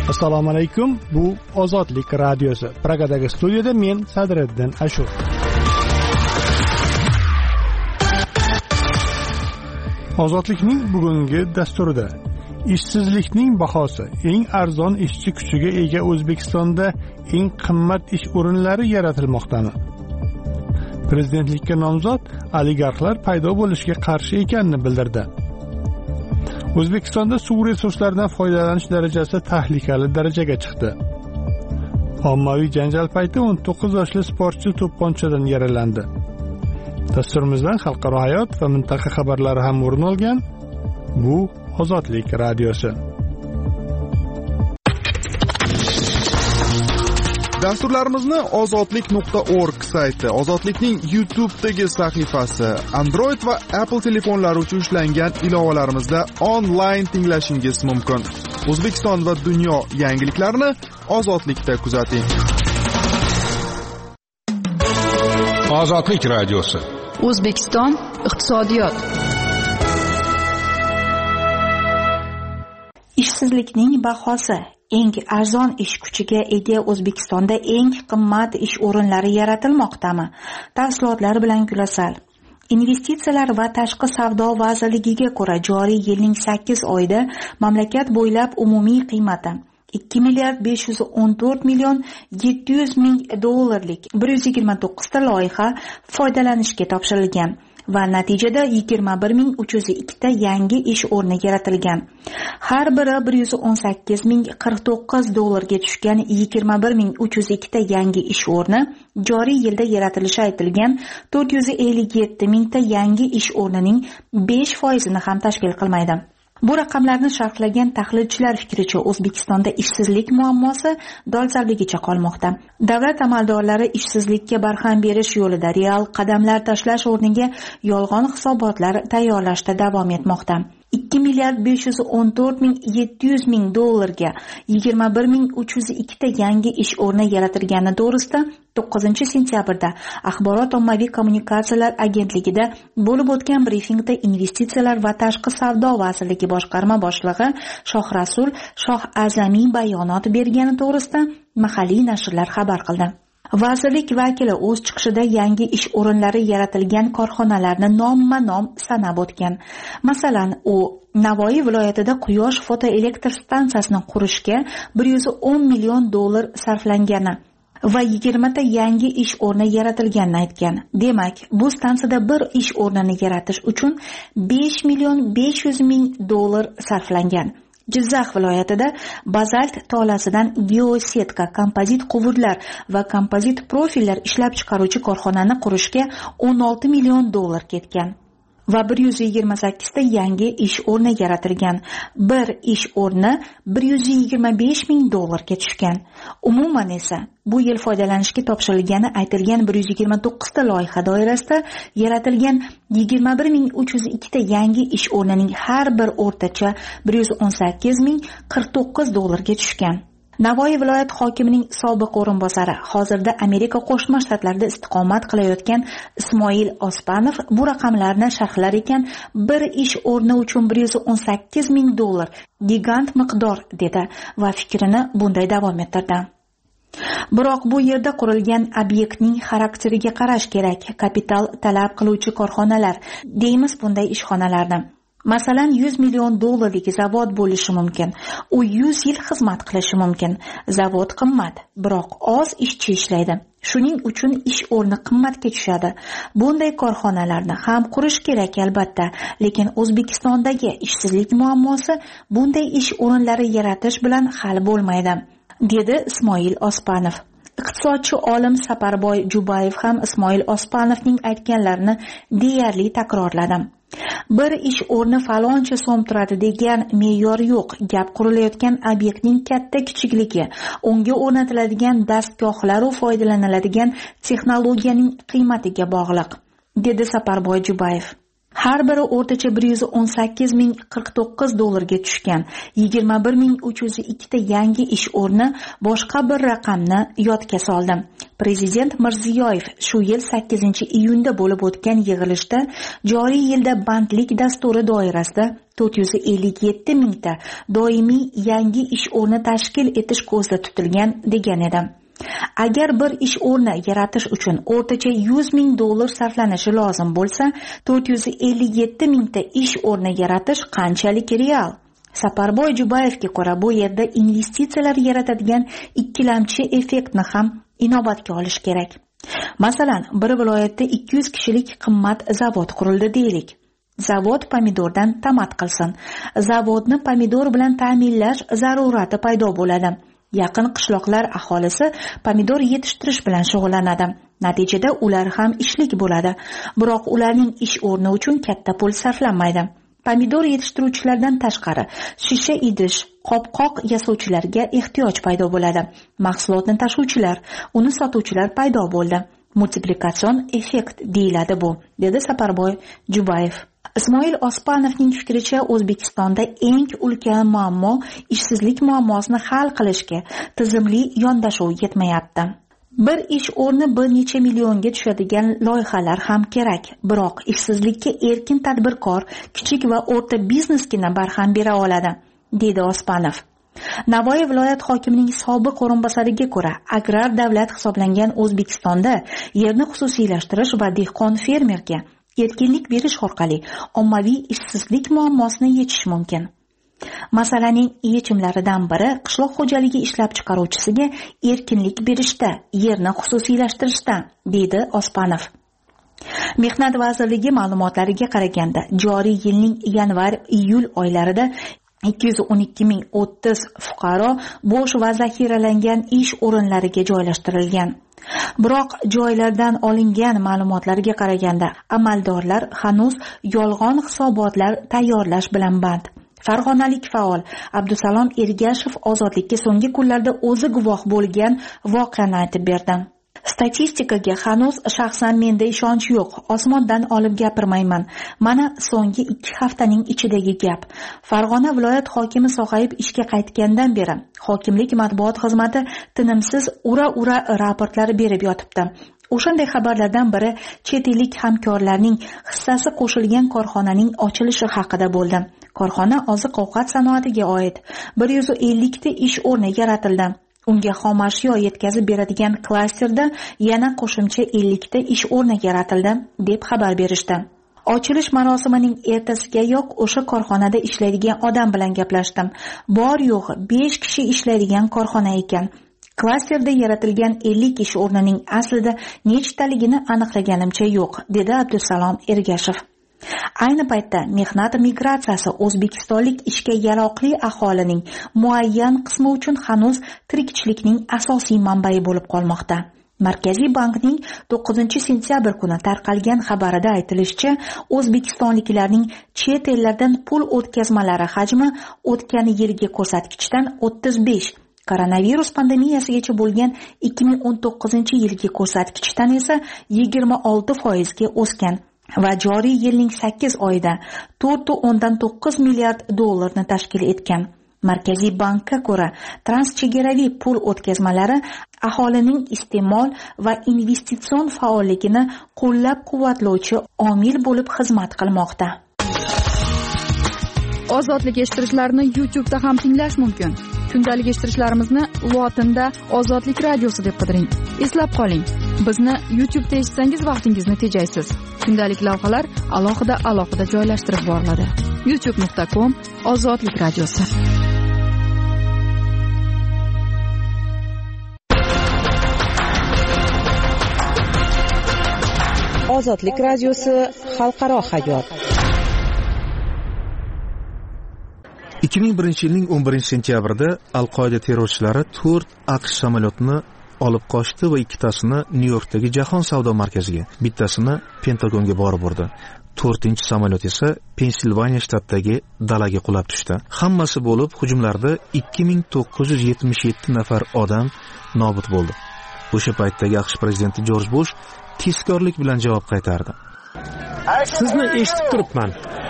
Assalomu alaykum. Bu Ozodlik radiosi. Pragadagi studiyada men Sadriddin Ashur. Ozodlikning bugungi dasturida ishsizlikning bahosi, eng arzon ishchi kuchiga ega O'zbekistonda eng qimmat ish o'rinlari yaratilmoqdami? Prezidentlikka nomzod oligarxlar paydo bo'lishiga qarshi ekanini bildirdi. O'zbekistonda suv resurslaridan foydalanish darajasi tahlikali darajaga chiqdi. Ommaviy janjal payti 19 yoshli sportchi to'pponchadan yaralandi. Dasturimizdan xalqaro hayot va mintaqa xabarlari ham o'rin olgan. Bu Ozodlik radiosi. Dasturlarimizni ozodlik.org sayti, Ozodlikning YouTube'dagi sahifasi, Android va Apple telefonlari uchun ishlangan ilovalarimizda onlayn tinglashingiz mumkin. O'zbekiston va dunyo yangiliklarini Ozodlikda kuzating. Ozodlik radiosi. O'zbekiston iqtisodiyot. Ishsizlikning bahosi, eng arzon ish kuchiga ega O'zbekistonda eng qimmat ish o'rinlari yaratilmoqdami? Tafsilotlar bilan Gulasal. Investitsiyalar va tashqi savdo vazirligiga ko'ra, joriy yilning 8 oyida mamlakat bo'ylab umumiy qiymati 2 milliard 514 million 700 ming dollarlik 129 ta loyiha foydalanishga topshirilgan va natijada 21302 ta yangi ish o'rni yaratilgan. Har biri 118.049 dollarga tushgan 21302 ta yangi ish o'rni joriy yilda yaratilishi aytilgan 457 ming ta yangi ish o'rnining 5% ham tashkil qilmaydi. Bu raqamlarni sharhlagan tahlilchilar fikricha, O'zbekistonda ishsizlik muammosi dolzarbligicha qolmoqda. Davlat amaldorlari ishsizlikka barham berish yo'lida real qadamlar tashlash o'rniga yolg'on hisobotlar tayyorlashda davom etmoqda. 2 milliard 514 ming 700 ming dollarga 21302 ta yangi ish o'rni yaratilgani to'g'risida 9-sentyabrda Axborot ommaviy kommunikatsiyalar agentligida bo'lib o'tgan brifingda Investitsiyalar va tashqi savdo vazirligi boshqarma boshlig'i Shohrasul Shohazamiy bayonot bergani to'g'risida mahalliy nashrlar xabar qildi. Vazirlik vakili o'z chiqishida yangi ish o'rinlari yaratilgan korxonalarni nomma-nom sanab o'tgan. Masalan, u Navoiy viloyatida quyosh fotoelektr stansiyasini qurishga 110 million dollar sarflangani va 20 ta yangi ish o'rni yaratilganini aytgan. Demak, bu stansiyada bir ish o'rnini yaratish uchun 5 million 500 ming dollar sarflangan. Jizzax viloyatida bazalt tolasidan geosetka, kompozit quvurlar va kompozit profillar ishlab chiqaruvchi korxonani qurishga 16 million dollar ketgan va 128 ta yangi ish o'rni yaratilgan. Bir ish o'rni 125 ming dollarga tushgan. Umuman esa bu yil foydalanishga topshirilgani aytilgan 129 ta loyiha doirasida yaratilgan 21302 ta yangi ish o'rnining har bir o'rtacha 118.049 dollarga tushgan. Navoiy viloyat hokimining sobiq o'rinbosari, hozirda Amerika Qo'shma Shtatlarida istiqomat qilayotgan Ismoil Ospanov bu raqamlarni sharhlar ekan, bir ish o'rni uchun 118 ming dollar gigant miqdor dedi va fikrini bunday davom ettirdi. Biroq bu yerda qurilgan obyektning xarakteriga qarash kerak. Kapital talab qiluvchi korxonalar deymiz bunday ishxonalarni. Masalan, 100 million dollarlik zavod bo'lishi mumkin. U 100 yil xizmat qilishi mumkin. Zavod qimmat, biroq oz ishchi ishlaydi. Shuning uchun ish o'rni qimmatga tushadi. Bunday korxonalarni ham qurish kerak albatta, lekin O'zbekistondagi ishsizlik muammosi bunday ish o'rinlari yaratish bilan hal bo'lmaydi, dedi Ismoil Ospanov. Iqtisodchi olim Saparboy Jubayev ham Ismoil Ospanovning aytganlarini deyarli takrorladi. Bir ish o'rni faloncha so'm turadi degan me'yor yo'q. Gap qurilayotgan obyektning katta kichikligi, unga o'rnatiladigan dastgohlar va foydalaniladigan texnologiyaning qiymatiga bog'liq, dedi Saparboy Jubayev. Har biri o'rtacha $118,049 tushgan. 21,302 ta yangi ish o'rni boshqa bir raqamni yodga soldi. Prezident Mirziyoyev shu yil 8-iyunda bo'lib o'tgan yig'ilishda joriy yilda bandlik dasturi doirasida 457 mingta doimiy yangi ish o'rni tashkil etish ko'zda tutilgan degan edi. Agar bir ish o'rni yaratish uchun o'rtacha $100,000 sarflanishi lozim bo'lsa, 457 mingta ish o'rni yaratish qanchalik real? Saparboy Jubayevga ko'ra, bu yerda investitsiyalar yaratadigan ikkilamchi effektni ham inobatga olish kerak. Masalan, bir viloyatda 200 kishilik qimmat zavod qurildi deylik. Zavod pomidordan tamat qilsin. Zavodni pomidor bilan ta'minlash zarurati paydo bo'ladi. Yaqin qishloqlar aholisi pomidor yetishtirish bilan shug'ullanadi. Natijada ular ham ishlik bo'ladi. Biroq ularning ish o'rni uchun katta pul sarflanmaydi. Pomidor yetishtiruvchilardan tashqari shisha idish, qopqoq yasovchilarga ehtiyoj paydo bo'ladi. Mahsulotni tashuvchilar, uni sotuvchilar paydo bo'ldi. Multiplikatsion effekt deyiladi bu, dedi Saparboy Jubayev. Ismoil Ospanovning fikricha, O'zbekistonda eng ulkan muammo ishsizlik muammosini hal qilishga tizimli yondashuv yetmayapti. Bir ish o'rni bir necha millionga tushadigan loyihalar ham kerak, biroq ishsizlikka erkin tadbirkor, kichik va o'rta biznesgina barham bera oladi, dedi Ospanov. Navoiy viloyat hokimining sobiq o'rinbosariga ko'ra, agrar davlat hisoblangan O'zbekistonda yerni xususiylashtirish va dehqon fermerga erkinlik berish orqali ommaviy ishsizlik muammosini yechish mumkin. Masalaning yechimlaridan biri qishloq xo'jaligi ishlab chiqaruvchisiga erkinlik berishda, yerni xususiylashtirishda, deydi Ospanov. Mehnat vazirligi ma'lumotlariga qaraganda, joriy yilning yanvar-iyul oylarida 212,030 fuqaro bo'sh va zaxiralangan ish o'rinlariga joylashtirilgan. Biroq joylardan olingan ma'lumotlarga qaraganda, amaldorlar hanuz yolg'on hisobotlar tayyorlash bilan band. Farg'onalik faol Abdusalom Ergashev ozodlikka so'nggi kunlarda o'zi guvoh bo'lgan voqeani aytib berdi. Statistikaga hanuz shaxsan menda ishonch yo'q. Osmondan olib gapirmayman. Mana so'nggi 2 haftaning ichidagi gap. Farg'ona viloyat hokimi So'g'ayib ishga qaytgandan beri hokimlik matbuot xizmati tinimsiz ura raportlar berib yotibdi. O'shanday xabarlardan biri chet ellik hamkorlarning hissasi qo'shilgan korxonaning ochilishi haqida bo'ldi. Korxona oziq-ovqat sanoatiga oid 150 ta ish o'rni yaratildi. Unga xomashyo yetkazib beradigan klasterda yana qo'shimcha 50 ta ish o'rni yaratildi, deb xabar berishdi. Ochilish marosimining ertasigayoq o'sha korxonada ishlaydigan odam bilan gaplashdim. Bor yo'q 5 kishi ishlaydigan korxona ekan. Klasterda yaratilgan 50 ish o'rnining aslida nechtaligini aniqlaganimcha yo'q, dedi Abdusalom Ergashev. Ayni paytda mehnat migratsiyasi O'zbekistonlik ishga yaroqli aholining muayyan qismi uchun hanuz tirikchilikning asosiy manbai bo'lib qolmoqda. Markaziy bankning 9-sentyabr kuni tarqalgan xabarida aytilishicha, o'zbekistonliklarning chet ellardan pul o'tkazmalari hajmi o'tgan yilgi ko'rsatkichdan 35, koronavirus pandemiyasigacha bo'lgan 2019-yilgi ko'rsatkichdan esa 26% ga o'sgan va joriy yilning 8 oyida 4.9 milliard dollarni tashkil etgan. Markaziy bankka ko'ra, transchegaraviy pul o'tkazmalari aholining iste'mol va investitsion faolligini qo'llab-quvvatlovchi omil bo'lib xizmat qilmoqda. Ozodlik eshittirishlarni YouTube'da ham tinglash mumkin. Kundalik eshittirishlarimizni lotinda Ozodlik radiosi deb qidiring. Eslab qoling, bizni YouTube'da eshitsangiz vaqtingizni tejaysiz. Kundalik lavhalar alohida joylashtirib boriladi. youtube.com/Ozodlik radiosi. Ozodlik radiosi xalqaro hayot. 2001-yilning 11-sentyabrida Al-Qoida terrorchilari 4 AQSh samolyotini olib qochdi va ikkitasini Nyu-Yorkdagi Jahon savdo markaziga, bittasini Pentagonga borib urdi. 4-samolyot esa Pensilvaniya shtatidagi dalaga qulab tushdi. Hammasi bo'lib hujumlarda 2977 nafar odam nobud bo'ldi. O'sha paytdagi AQSh prezidenti Jorj Bush tezkorlik bilan javob qaytardi. Sizni eshitib turibman.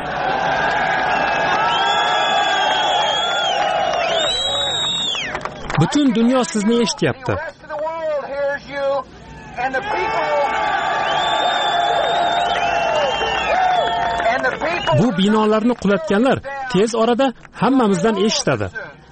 Butun dunyo sizni eshityapti. Bu binolarni qulatganlar tez orada hammamizdan eshitadi.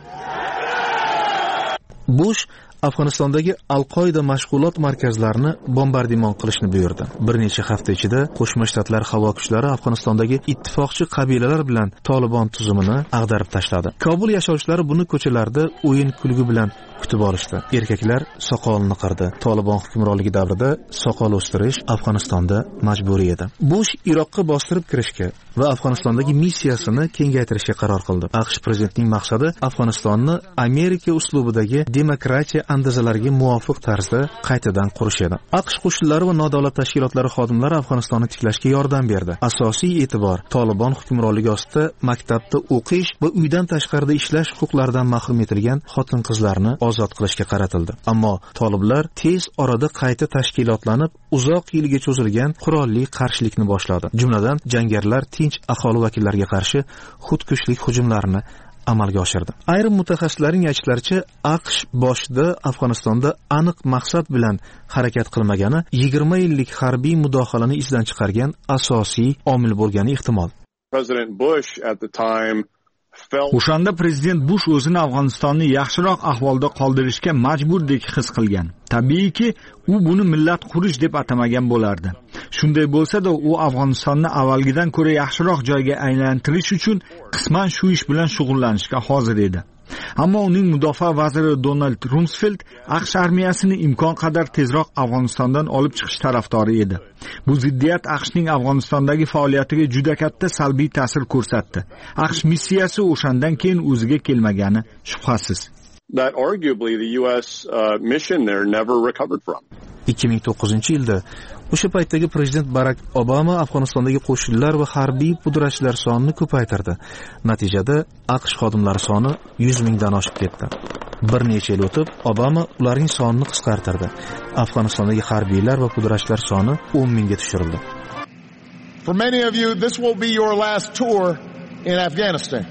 Bush Afg'onistondagi Al-Qoida mashg'ulot markazlarini bombardimon qilishni buyurdi. Bir necha hafta ichida Qo'shma Shtatlar havo kuchlari Afg'onistondagi ittifoqchi qabilalar bilan Tolibon tuzumini ag'darib tashladi. Kobul yashovchilari buni ko'chalarda o'yin-kulgi bilan kutib olishdi. Erkaklar soqolini qirdi. Tolibon hukmronligi davrida soqol o'stirish Afg'onistonda majburiy edi. Bush Iroqqa bostirib kirishga va Afg'onistondagi missiyasini kengaytirishga qaror qildi. AQSh prezidentining maqsadi Afg'onistonni Amerika uslubidagi demokratiya andazalariga muvofiq tarzda qaytadan qurish edi. AQSh qo'shinlari va nodavlat tashkilotlari xodimlari Afg'onistonni tiklashga yordam berdi. Asosiy e'tibor Tolibon hukmronligi ostida maktabda o'qish va uydan tashqarida ishlash huquqlaridan mahrum etilgan xotin-qizlarni ozod qilishga qaratildi. Ammo toliblar tez orada qayta tashkilotlanib, uzoq yilga cho'zilgan qurolli qarshilikni boshladi. Jumladan, jangarilar tinch aholi vakillariga qarshi xudkushlik hujumlarini amalga oshirdi. Ayrim mutaxassislarning aytishlaricha, AQSh boshida Afg'onistonda aniq maqsad bilan harakat qilmagani 20 yillik harbiy mudohalani izdan chiqargan asosiy omil bo'lgani ehtimol. President Bush at the time O'shanda prezident Bush o'zini Afg'onistonni yaxshiroq ahvolda qoldirishga majburdek his qilgan. Tabiiyki, u buni millat qurish deb atamagan bo'lardi. Shunday bo'lsa-da, u Afg'onistonni avvalgidan ko'ra yaxshiroq joyga aylantirish uchun qisman shu ish bilan shug'ullanishga hozir edi. Ammo uning mudofaa vaziri Donald Rumsfeld AQSh armiyasini imkon qadar tezroq Afg'onistondan olib chiqish tarafdori edi. Bu ziddiyat AQShning Afg'onistondagi faoliyatiga juda katta salbiy ta'sir ko'rsatdi. AQSh missiyasi o'shandan keyin o'ziga kelmagani shubhasiz. That arguably the US mission there never recovered from. 2009-yilda o'sha paytdagi prezident Barack Obama Afg'onistondagi qo'shinlar va harbiy pudratchilar sonini ko'paytirdi. Natijada AQSh xodimlari soni 100 mingdan oshib ketdi. Bir necha yil o'tib, Obama ularning sonini qisqartirdi. Afg'onistondagi harbiylar va pudratchilar soni 10 mingga tushirildi. For many of you, this will be your last tour in Afghanistan.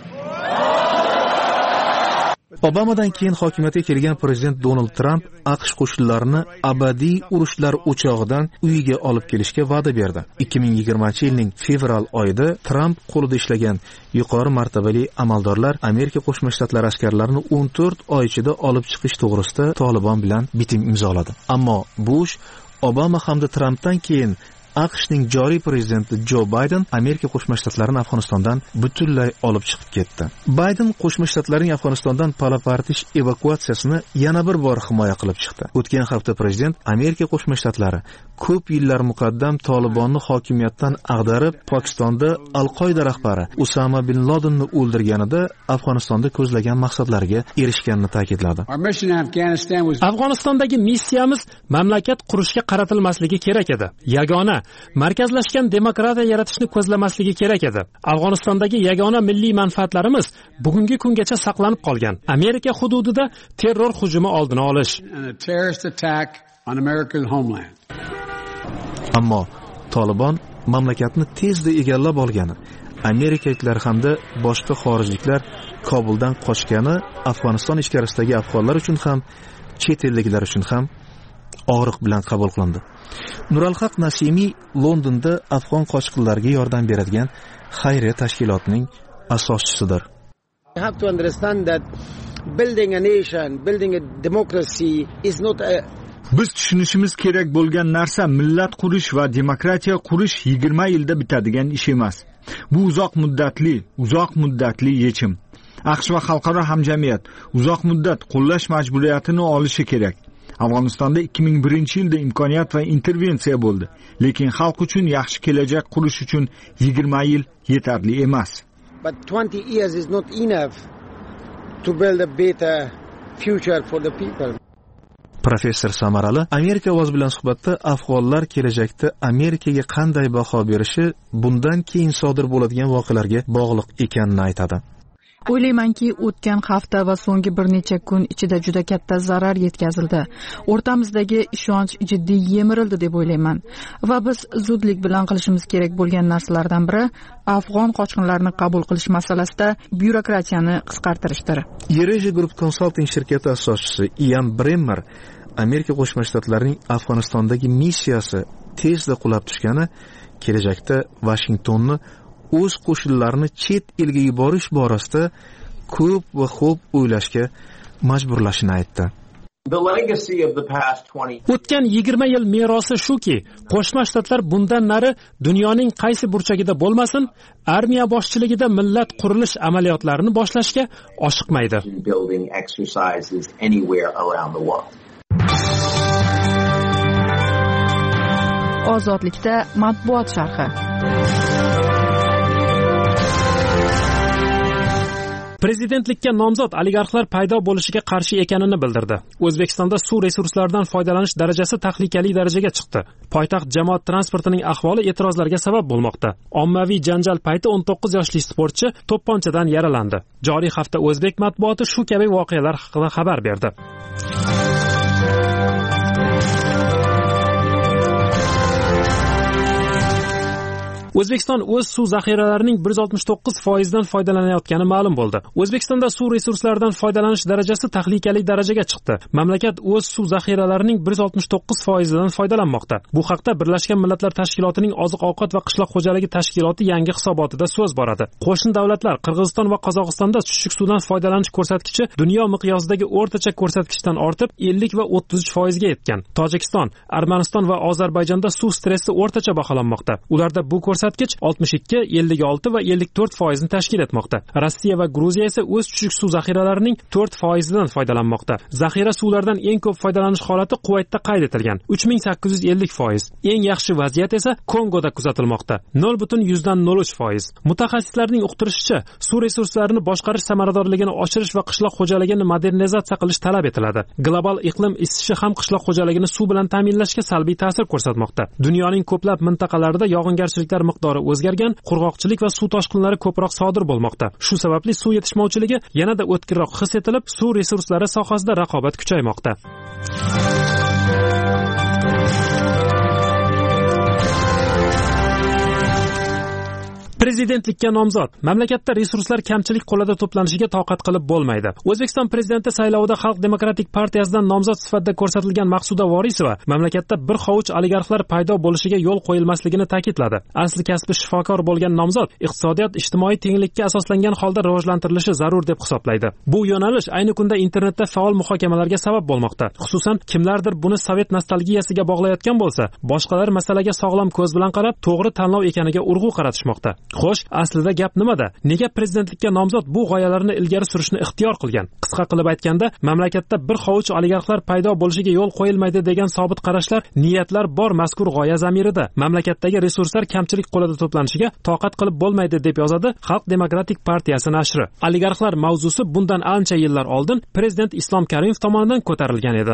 Obamadan keyin hokimiyatga kelgan prezident Donald Trump AQSh qo'shinlarini abadiy urushlar o'chog'idan uyiga olib kelishga va'da berdi. 2020-yilning fevral oyida Trump qo'lida ishlagan yuqori martabali amaldorlar Amerika Qo'shma Shtatlari askarlarini 14 oy ichida olib chiqish to'g'risida Tolibon bilan bitim imzoladi. Ammo Bush, Obama hamda Trumpdan keyin AQShning joriy prezidenti Jo Bayden Amerika Qo'shma Shtlarini Afg'onistondan butunlay olib chiqib ketdi. Bayden Qo'shma Shtatlarning Afg'onistondan palapartish evakuatsiyasini yana bir bor himoya qilib chiqdi. O'tgan hafta prezident Amerika Qo'shma Shtatlari ko'p yillar muqaddam Tolibonni hokimiyatdan ag'darib, Pokistonda Al-Qoida rahbari Usama bin Ladenni o'ldirganida Afg'onistonda ko'zlagan maqsadlariga erishganini ta'kidladi. Afg'onistondagi missiyamiz mamlakat qurishga qaratilmasligi kerak edi. Yagona markazlashgan demokratiya yaratishni ko'zlamasligi kerak edi. Afg'onistondagi yagona milliy manfaatlarimiz bugungi kungacha saqlanib qolgan. Amerika hududida terror hujumi oldini olish. Ammo Tolibon mamlakatni tezda egallab olgani, amerikaliklar hamda boshqa xorijliklar Kobuldan qochgani Afg'oniston ichkarisidagi afg'onlar uchun ham, chet elliklar uchun ham og'riq bilan qabul qilindi. Nuralhaq Nasimiy Londonda afg'on qochqinlarga yordam beradigan xayriya tashkilotining asoschisidir. You have to understand that building a nation, building a democracy is not a Biz tushunishimiz kerak bo'lgan narsa millat qurish va demokratiya qurish 20 yilda bitadigan ish emas. Bu uzoq muddatli yechim. AQSh va xalqaro hamjamiyat uzoq muddat qo'llash majburiyatini olishi kerak. Afg'onistonda 2001-yilda imkoniyat va intervensiya bo'ldi, lekin xalq uchun yaxshi kelajak qurish uchun 20 yil yetarli emas. But 20 years is not enough to build a better future for the people. Professor Samarali Amerika ovoz bilan suhbatda afg'onlar kelajakda Amerikaga qanday baho berishi bundan keyin sodir bo'ladigan voqealarga bog'liq ekanini aytadi. O'ylaymanki, o'tgan hafta va so'nggi bir necha kun ichida juda katta zarar yetkazildi. O'rtamizdagi ishonch jiddiy yemirildi deb o'ylayman. Va biz zudlik bilan qilishimiz kerak bo'lgan narsalardan biri afg'on qochqinlarini qabul qilish masalasida byurokratiyani qisqartirishdir. Yereji Group Consulting shirkati asoschisi Ian Bremmer Amerika Qo'shma Shtatlarining Afg'onistondagi missiyasi tezda qulab tushgani kelajakda Vashingtonni o'z qo'shinlarini chet elga yuborish borasida ko'p va xo'p o'ylashga majburlashini aytdi. O'tgan 20 yil merosi shuki, Qo'shma Shtatlar bundan nari dunyoning qaysi burchagida bo'lmasin, armiya boshchiligida millat qurilish amaliyotlarini boshlashga oshiqmaydi. Ozodlikda matbuot sharhi. Prezidentlikka nomzod oligarxlar paydo bo'lishiga qarshi ekanini bildirdi. O'zbekistonda suv resurslaridan foydalanish darajasi tahlikali darajaga chiqdi. Poytaxt jamoat transportining ahvoli e'tirozlarga sabab bo'lmoqda. Ommaviy janjal payti 19 yoshli sportchi to'pponchadan yaralandi. Joriy hafta o'zbek matbuoti shu kabi voqealar haqida xabar berdi. O'zbekiston o'z suv zaxiralarining 169% dan foydalanayotgani ma'lum bo'ldi. O'zbekistonda suv resurslaridan foydalanish darajasi tahlikali darajaga chiqdi. Mamlakat o'z suv zaxiralarining 169% dan foydalanmoqda. Bu haqda Birlashgan Millatlar Tashkilotining Oziq-ovqat va qishloq xo'jaligi tashkiloti yangi hisobotida so'z boradi. Qo'shni davlatlar Qirg'iziston va Qozog'istonda chuchuk suvdan foydalanish ko'rsatkichi dunyo miqyosidagi o'rtacha ko'rsatkichdan ortib 50 va 33% ga yetgan. Tojikiston, Armaniston va Ozarbayjonda suv stressi o'rtacha baholanmoqda. Ularda bu ko'rsatkich 62, 56 va 54% ni tashkil etmoqda. Rossiya va Gruziya esa o'z chuchuk suv zaxiralarining 4% dan foydalanmoqda. Zaxira suvlardan eng ko'p foydalanish holati Kuvaytda qayd etilgan, 3850%. Eng yaxshi vaziyat esa Kongoda kuzatilmoqda, 0.03%. Mutaxassislarning uqtirishicha, suv resurslarini boshqarish samaradorligini oshirish va qishloq xo'jaligini modernizatsiya qilish talab etiladi. Global iqlim isishi ham qishloq xo'jaligini suv bilan ta'minlashga salbiy ta'sir ko'rsatmoqda. Dunyoning ko'plab mintaqalarida yog'ingarchiliklar miqdori o'zgargan, qurg'oqchilik va suv toshqinlari ko'proq sodir bo'lmoqda. Shu sababli suv yetishmovchiligi yanada o'tkirroq his etilib, suv resurslari sohasida raqobat kuchaymoqda. Prezidentlikka nomzod. Mamlakatda resurslar kamchilik qo'lida to'planishiga toqat qilib bo'lmaydi. O'zbekiston prezidenti saylovida Xalq demokratik partiyasidan nomzod sifatida ko'rsatilgan Maqsuda Vorisova mamlakatda bir hovuch oligarxlar paydo bo'lishiga yo'l qo'yilmasligini ta'kidladi. Asli kasbi shifokor bo'lgan nomzod iqtisodiyot ijtimoiy tenglikka asoslangan holda rivojlantirilishi zarur deb hisoblaydi. Bu yo'nalish ayni kunda internetda faol muhokamalarga sabab bo'lmoqda. Xususan, kimlardir buni sovet nostalgiyasiga bog'layotgan bo'lsa, boshqalar masalaga sog'lom ko'z bilan qarab, to'g'ri tanlov ekaniga urg'u qaratishmoqda. Xo'sh, aslida gap nimada? Nega prezidentlikka nomzod bu g'oyalarni ilgari surishni ixtiyor qilgan? Qisqa qilib aytganda, mamlakatda bir hovuch oligarxlar paydo bo'lishiga yo'l qo'yilmaydi degan sobit qarashlar, niyatlar bor mazkur g'oya zamirida. Mamlakatdagi resurslar kamchilik qo'lida to'planishiga toqat qilib bo'lmaydi deb yozadi Xalq demokratik partiyasi nashri. Oligarxlar mavzusi bundan ancha yillar oldin prezident Islom Karimov tomonidan ko'tarilgan edi.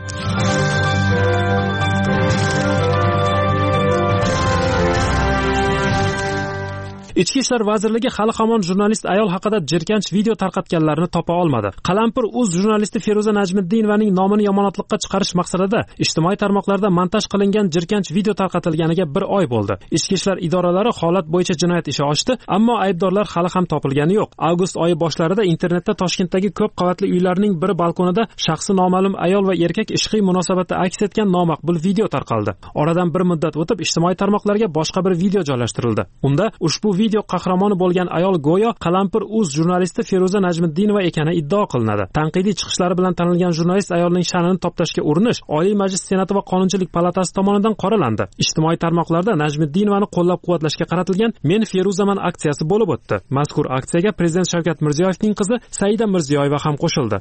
Ichki ishlar vazirligi hali hamon jurnalist ayol haqida jirkanch video tarqatganlarni topa olmadi. Qalampir uz jurnalisti Feruza Najmiddinovaning nomini yomonotliqqa chiqarish maqsadida ijtimoiy tarmoqlarda montaj qilingan jirkanch video tarqatilganiga 1 oy bo'ldi. Ichki ishlar idoralari holat bo'yicha jinoyat ishi ochdi, ammo aybdorlar hali ham topilgani yo'q. Avgust oyi boshlarida internetda Toshkentdagi ko'p qavatli uylarning biri balkonida shaxsi noma'lum ayol va erkak ishqiy munosabatda aks etgan nomaqbul video tarqaldi. Oradan bir muddat o'tib ijtimoiy tarmoqlarga boshqa bir video joylashtirildi. Unda ushbu video qahramoni bo'lgan ayol go'yo Qalampir uz jurnalisti Feruza Najmiddinova ekani iddao qilinadi. Tanqidiy chiqishlari bilan tanilgan jurnalist ayolning sha'nini toptashga urinish Oliy Majlis Senati va Qonunchilik palatasi tomonidan qoralandi. Ijtimoiy tarmoqlarda Najmiddinovani qo'llab-quvvatlashga qaratilgan Men Feruzaman aksiyasi bo'lib o'tdi. Mazkur aksiyaga prezident Shavkat Mirziyoyevning qizi Saida Mirziyoyeva ham qo'shildi.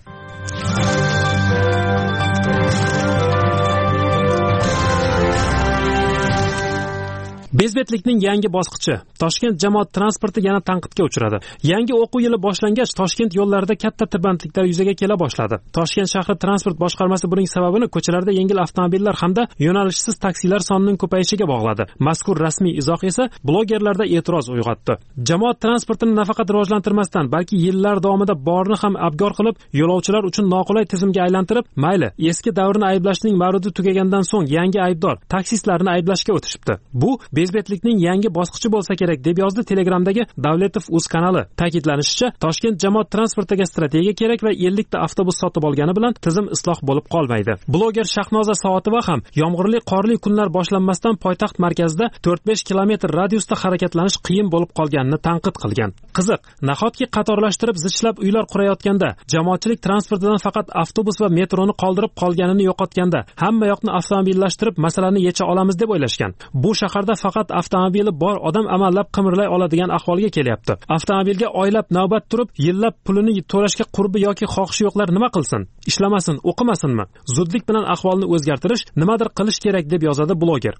Bezbetlikning yangi bosqichi. Toshkent jamoat transporti yana tanqidga uchradi. Yangi o'quv yili boshlangach, Toshkent yo'llarida katta tirbandliklar yuzaga kela boshladi. Toshkent shahar transport boshqarmasi buning sababini ko'chalarda yengil avtomobillar hamda yo'nalishsiz taksilar sonining ko'payishiga bog'ladi. Mazkur rasmiy izoh esa blogerlarda e'tiroz uyg'otdi. Jamoat transportini nafaqat rivojlantirmasdan, balki yillar davomida borni ham abgor qilib, yo'lovchilar uchun noqulay tizimga aylantirib, mayli, eski davrni ayblashning mavrudi tugagandan so'ng yangi aybdor taksistlarni ayblashga o'tishibdi. Bu bezbetlikning yangi bosqichi bo'lsa kerak, deb yozdi Telegramdagi Davletov.uz kanali. Ta'kidlanishicha, Toshkent jamoat transportiga strategiya kerak va 50 ta avtobus sotib olgani bilan tizim isloh bo'lib qolmaydi. Bloger Shahnoza Soatova ham yomg'irli, qorli kunlar boshlanmasdan poytaxt markazida 4-5 kilometr radiusda harakatlanish qiyin bo'lib qolganini tanqid qilgan. Qiziq, nahotki qatorlashtirib zichlab uylar qurayotganda, jamoatchilik transportidan faqat avtobus va metroni qoldirib qolganini yo'qotganda, hamma yoqni avtomobillashtirib masalani yecha olamiz deb o'ylashgan. Bu shaharda faqat avtomobili bor odam amallab qimirlay oladigan ahvolga kelyapti. Avtomobilga oylab navbat turib, yillab pulini to'lashga qurbi yoki xohishi yo'qlar nima qilsin? Ishlamasin, o'qimasinmi? Zudlik bilan ahvolni o'zgartirish, nimadir qilish kerak deb yozadi bloger.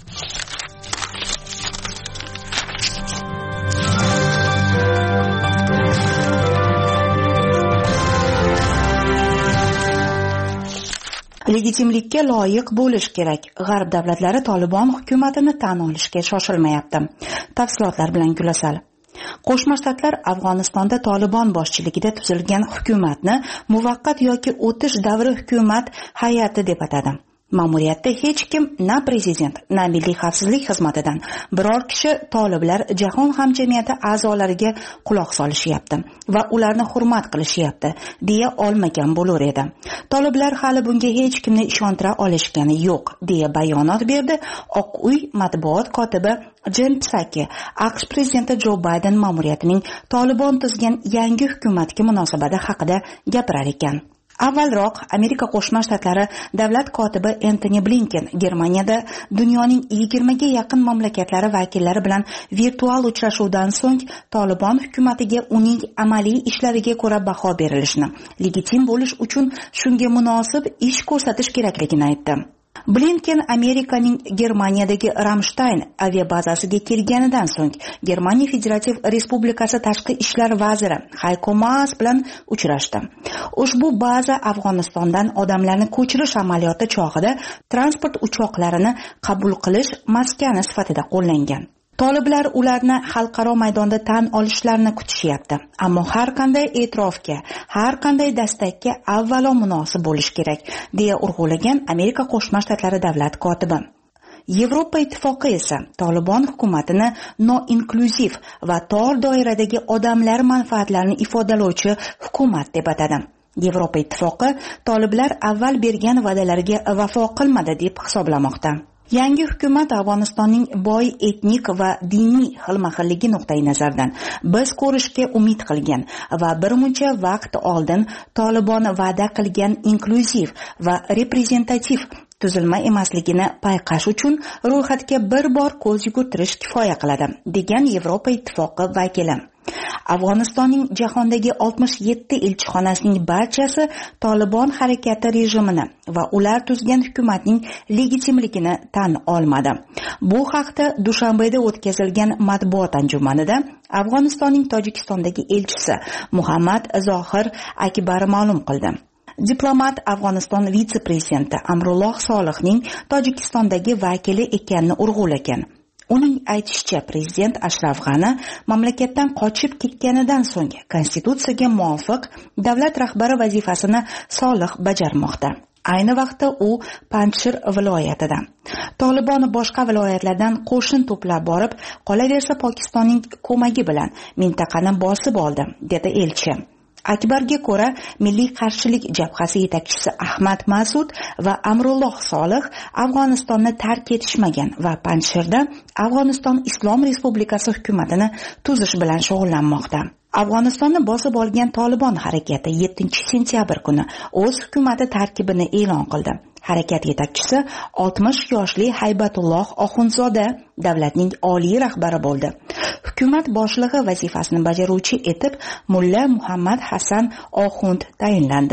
Legitimlikka loyiq bo'lish kerak. G'arb davlatlari Tolibon hukumatini tan olishga shoshilmayapti. Tafsilotlar bilan Gulasal. Qo'shma Shtatlar Afg'onistonda Tolibon boshchiligida tuzilgan hukumatni muvaqqat yoki o'tish davri hukumat hay'ati deb atadi. Ma'muriyatda hech kim, na prezident, na milliy xavfsizlik xizmatidan biror kishi toliblar jahon hamjamiyati a'zolariga quloq solishyapti va ularni hurmat qilishyapti deya olmagan bo'lar edi. Toliblar hali bunga hech kimni ishontira olishgani yo'q deya bayonot berdi Oq uy matbuot kotibi Jen Psaki AQSh prezidenti Jo Bayden ma'muriyatining Tolibon tuzgan yangi hukumatga munosabati haqida gapirar ekan. Avvalroq Amerika Qo'shma Shtatlari davlat kotibi Antony Blinken Germaniyada dunyoning 20 ga yaqin mamlakatlari vakillari bilan virtual uchrashuvdan so'ng Tolibon hukumatiga uning amaliy ishlariga ko'ra baho berilishini, legitim bo'lish uchun shunga munosib ish ko'rsatish kerakligini aytdi. Blinken Amerikaning Germaniyadagi Ramstein aviabazasiga kelganidan so'ng Germaniya Federativ Respublikasi tashqi ishlar vaziri Heiko Maas bilan uchrashdi. Ushbu baza Afg'onistondan odamlarni ko'chirish amaliyoti chog'ida transport uchoqlarini qabul qilish maskani sifatida qo'llangan. Toliblar ularni xalqaro maydonda tan olishlarini kutishyapti. Ammo har qanday e'tirofga, har qanday dastakka avvalo munosib bo'lish kerak, deya urg'ulagan Amerika Qo'shma Shtatlari davlat kotibi. Yevropa ittifoqi esa Tolibon hukumatini noinklyuziv va tor doiradagi odamlar manfaatlarini ifodalovchi hukumat deb atadi. Yevropa ittifoqi Toliblar avval bergan va'dalariga vafo qilmadi deb hisoblamoqda. Yangi hukumat Afg'onistonning boy etnik va diniy xilma-xilligi nuqtai nazaridan biz ko'rishga umid qilgan va bir muncha vaqt oldin Tolibon va'da qilgan inklyuziv va reprezentativ tuzilma emasligini payqash uchun ro'yxatga bir bor ko'z yugurtirish kifoya qiladi, degan Yevropa ittifoqi vakili. Afg'onistonning jahondagi 67 elchixonasining barchasi Tolibon harakati rejimini va ular tuzgan hukumatning legitimligini tan olmadi. Bu haqda Dushanbeda o'tkazilgan matbuot anjumanida Afg'onistonning Tojikistondagi elchisi Muhammad Zohir Akbar ma'lum qildi. Diplomat Afg'oniston vitse-prezidenti Amrulloh Solihning Tojikistondagi vakili ekanini urg'ulagan. Uning aytishicha, prezident Ashraf G'ani mamlakatdan qochib ketganidan so'ng konstitutsiyaga muvofiq davlat rahbari vazifasini Solih bajarmoqda. Ayni vaqtda u Panjshir viloyatida. Tolibon boshqa viloyatlardan qo'shin to'plab borib, qolaversa Pokistonning ko'magi bilan mintaqani bosib oldi, dedi elchi. Akbarga ko'ra, Milliy qarshilik jabhasi yetakchisi Ahmad Mas'ud va Amrulloh Solih Afg'onistonni tark etishmagan va Panjshirda Afg'oniston Islom Respublikasi hukumatini tuzish bilan shug'ullanmoqda. Afg'onistonni bosib olgan Tolibon harakati 7-sentyabr kuni o'z hukumati tarkibini e'lon qildi. Harakat yetakchisi 60 yoshli Haybatulloh Oxundzoda davlatning oliy rahbari bo'ldi. Hukumat boshlig'i vazifasini bajaruvchi etib Mulla Muhammad Hasan Oxund tayinlandi.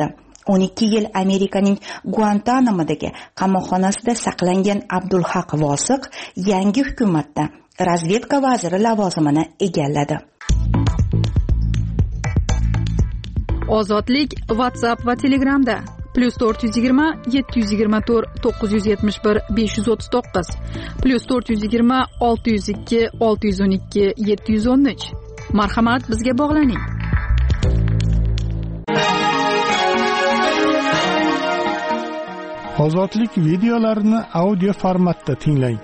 12 yil Amerikaning Guantanamodagi qamoqxonasida saqlangan Abdulhaq Vosiq yangi hukumatda razvedka vaziri lavozimini egalladi. Ozodlik WhatsApp va Telegramda +420 724 971 539 +420 602 612 713. Marhamat, bizga bog'laning. Ozodlik videolarini audio formatda tinglang.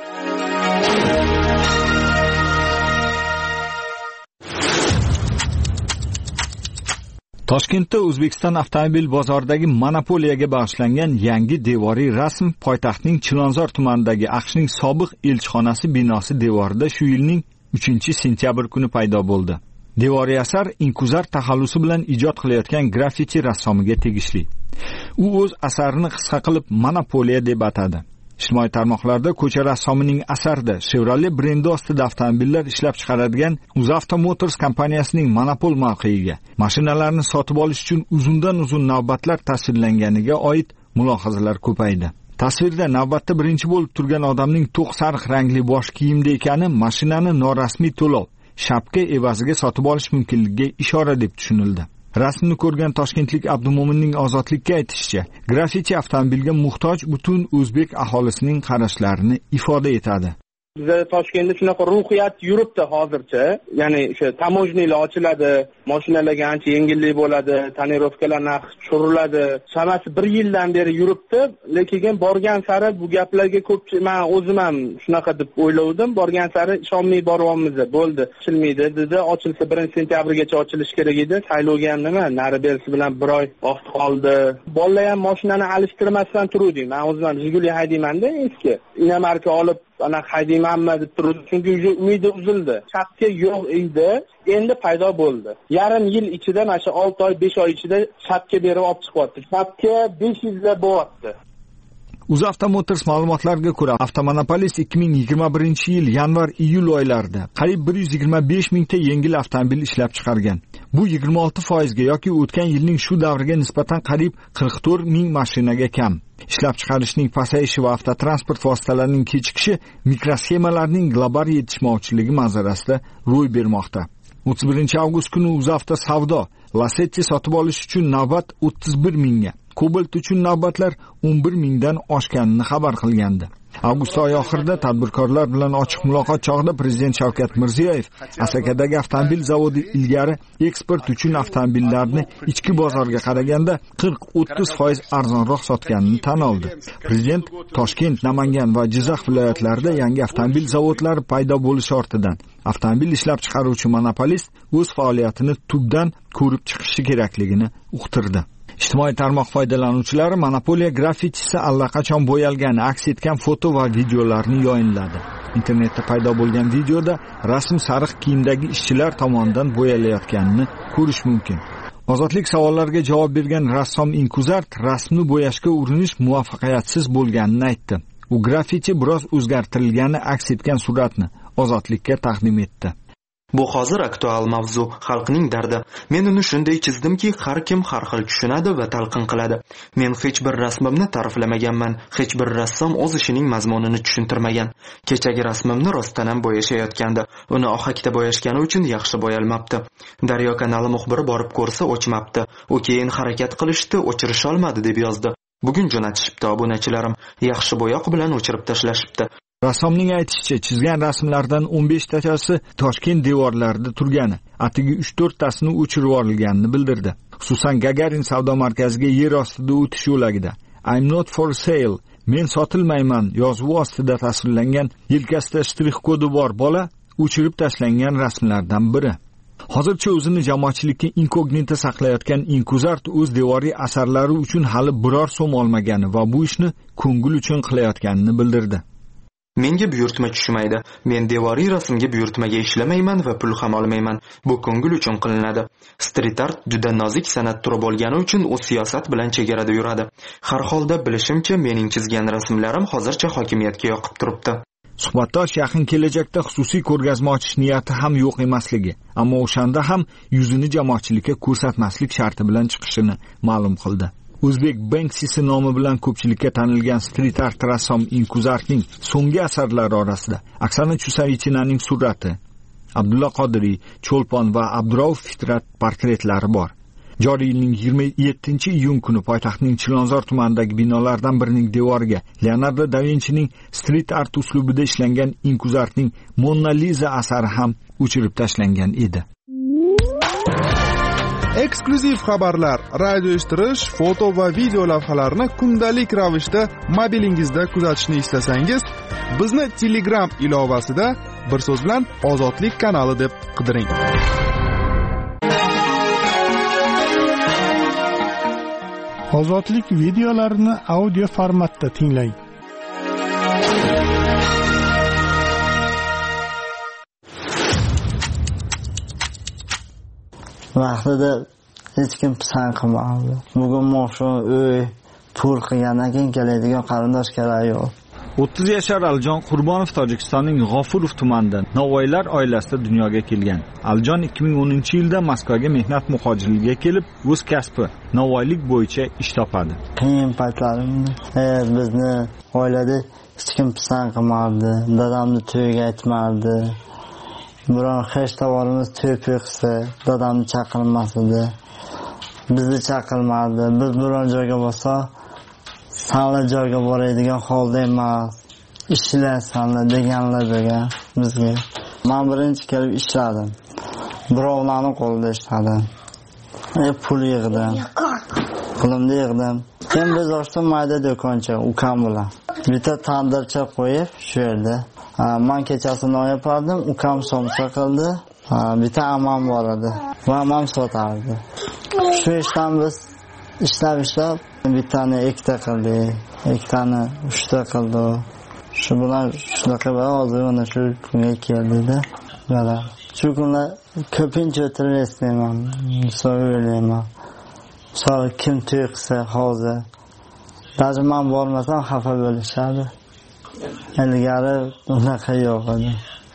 Toshkentda O'zbekiston avtomobil bozoridagi monopoliyaga bag'ishlangan yangi devoriy rasm poytaxtning Chilonzor tumanidagi AQShning sobiq elchixonasi binosi devorida shu yilning 3-sentyabr kuni paydo bo'ldi. Devoriy asar inkuzar taxallusi bilan ijod qilayotgan graffiti rassomiga tegishli. U o'z asarini qisqa qilib monopoliya deb atadi. Ijtimoiy tarmoqlarda ko'cha rassomining asarida Chevrolet brendi ostida avtomobillar ishlab chiqaradigan UzAuto Motors kompaniyasining monopol mavqeiga, mashinalarni sotib olish uchun uzundan-uzun navbatlar tasvirlanganiga oid mulohazalar ko'paydi. Tasvirda navbatda birinchi bo'lib turgan odamning to'q sariq rangli bosh kiyimda ekani mashinani norasmiy to'lov, shapka evaziga sotib olish mumkinligiga ishora deb tushunildi. Rasmni ko'rgan toshkentlik Abdumo'minning Ozodlikka aytishicha, graffiti avtomobilga muhtoj butun o'zbek aholisining qarashlarini ifoda etadi. Bizda Toshkentda shunaqa ruhiyat yuribdi hozircha. Ya'ni o'sha tamojnilar ochiladi, mashinalarga ancha yengillik bo'ladi, tonirovkalar narxi tushiriladi. Chamasi 1 yildan beri yuribdi, lekin borgan sari bu gaplarga ko'pchilik men o'zim ham shunaqa deb o'ylovdim. Borgan sari ishonmay boryapmiz. Bo'ldi, ochilmaydi dedi. Ochilsa 1-sentyabrgacha ochilish kerak edi. Saylovga ham nima, nari berisi bilan 1 oy vaqt qoldi. Bolalar ham mashinani alishtirmasdan turuvdik. Men o'zim ham Jiguli haydayman-da, eski. Inomarka olib ana haydaymanmi deb turdi, chunki umidi uzildi. Chapka yo'q edi, endi paydo bo'ldi. Yarim yil ichida, mana shu 6 oy, 5 oy ichida chapka berib olib chiqyapti. Chapka 500 ga bo'lyapti. UzAuto Motors ma'lumotlariga ko'ra, avtomonopolist 2021-yil yanvar-iyul oylarida qariyb 125 mingta yengil avtomobil ishlab chiqargan. Bu 26% ga yoki o'tgan yilning shu davriga nisbatan qariyb 44 ming mashinaga kam. Ishlab chiqarishning pasayishi va avtotransport vositalarining kechikishi mikrosxemalarning global yetishmovchiligi manzarasida ro'y bermoqda. 31-avgust kuni UzAuto Savdo Lacetti sotib olish uchun navbat 31 mingga, Cobalt uchun navbatlar 11 mingdan oshganini xabar qilgandi. Avgust oyi oxirida tadbirkorlar bilan ochiq muloqot chog'ida Prezident Shavkat Mirziyoyev Asakadagi avtomobil zavodi ilgari eksport uchun avtomobillarni ichki bozorga qaraganda 40-30% arzonroq sotganini tan oldi. Prezident Toshkent, Namangan va Jizzax viloyatlarida yangi avtomobil zavodlari paydo bo'lishi ortidan avtomobil ishlab chiqaruvchi monopolist o'z faoliyatini tubdan ko'rib chiqishi kerakligini uqtirdi. Ijtimoiy tarmoq foydalanuvchilari monopoliya graffitisi allaqachon bo'yalgani aks etgan foto va videolarni yoyinladi. Internetda paydo bo'lgan videoda rasm sariq kiyimdagi ishchilar tomonidan bo'yalayotganini ko'rish mumkin. Ozodlik savollariga javob bergan rassom Inkuzart rasmni bo'yashga urinish muvaffaqiyatsiz bo'lganini aytdi. U graffiti biroz o'zgartirilgani aks etgan suratni Ozodlikka taqdim etdi. Bu hozir aktual mavzu, xalqning dardi. Men uni shunday chizdimki, har kim har xil tushunadi va talqin qiladi. Men hech bir rasmimni ta'riflamaganman, hech bir rassom o'z ishining mazmunini tushuntirmagan. Kechagi rasmimni rostdan ham bo'yashayotgandi. Uni ohakda bo'yashgani uchun yaxshi bo'yalmabdi. Daryo kanali muxbiri borib ko'rsa o'chmabdi. U keyin harakat qilishdi, o'chirisha olmadi deb yozdi. Bugun jo'natishibdi obunachilarim. Yaxshi bo'yoq bilan o'chirib tashlashibdi. Rassomning aytishicha, chizgan rasmlardan 15 tachasi Toshkent devorlarida turgani, atigi 3-4 tasini o'chirib yuborilganini bildirdi. Xususan Gagarin savdo markaziga yer ostida o'tish yo'lagida I'm not for sale, men sotilmayman yozuvi ostida tasvirlangan yelkasida shtrix kodi bor bola o'chirib tashlangan rasmlardan biri. Hozircha o'zini jamoatchilikka inkognito saqlayotgan Inkuzart o'z devoriy asarlari uchun hali biror so'm olmagani va bu ishni ko'ngil uchun qilayotganini bildirdi. Menga buyurtma tushmaydi. Men devoriy rasmga buyurtmaga ishlamayman va pul ham olmayman. Bu ko'ngil uchun qilinadi. Street art juda nozik san'at turi bo'lgani uchun u siyosat bilan chegarada yuradi. Har holda bilishimcha mening chizgan rasmlarim hozircha hokimiyatga yoqib turibdi. Suhbatdosh yaqin kelajakda xususiy ko'rgazma ochish niyati ham yo'q emasligi, ammo o'shanda ham yuzini jamoatchilikka ko'rsatmaslik sharti bilan chiqishini ma'lum qildi. O'zbek Banksisi nomi bilan ko'pchilikka tanilgan street art rassom Inkuzartning so'nggi asarlari orasida Oksana Chusovichinaning surati, Abdulla Qodiriy, Cho'lpon va Abdurauf Fitrat portretlari bor. Joriy yilning 27-iyun kuni poytaxtning Chilonzor tumanidagi binolardan birining devoriga Leonardo da Vincining street art uslubida ishlangan Inkuzartning Mona Lisa asari ham o'chirib tashlangan edi. Eksklyuziv xabarlar, radio eshittirish, foto va video lavhalarni kundalik ravishda mobilingizda kuzatishni istasangiz, bizni Telegram ilovasida bir so'z bilan Ozodlik kanali deb qidiring. Ozodlik videolarini audio formatda tinglang. Vaqtida hech kim pisand qilmadi. Bugun moshon uy pul qilgandan keyin keladigan qarindosh kerak yo'q. 30 yashar Alijon Qurbonov Tojikistonning G'ofurov tumanida novvoylar oilasida dunyoga kelgan. Alijon 2010-yilda Moskvaga mehnat muhojirligiga kelib, o'z kasbi novvoylik bo'yicha ish topadi. Qiyin paytlarimda bizni oilada hech kim pisand qilmadi. Dadamni to'yiga aytmadi. Biroq hech tovarimiz to'y qilsa, dadamni chaqirmas edi. Bizni chaqirmadi. Biz biron joyga borsa, sanlar joyga boradigan holda emas. Ishlar sanlar deganlar degan bizga. Men birinchi kelib ishladim. Birovlarning qo'lida ishladim. Pul yig'dim. Pulimni yig'dim. Keyin biz ochdim mayda do'koncha ukam bilan. Bitta tandircha qo'yib, shu yerda men kechasi non yapardim, ukam somsa qildi. Bitta amam bor edi. Va amam sotardi. Shu ishdan biz ishlab bittani ikkita qildik, ikkitani uchta qildik. Shu bilan shunaqa va hozir mana shu kunga keldi-da. Mana shu kunlar ko'pincha o'tirib eslayman, so'ylayman. So'ra kim to'y qilsa hozir даже men bormasam xafa bo'lishadi. Ilgari unaqa yo'q edi.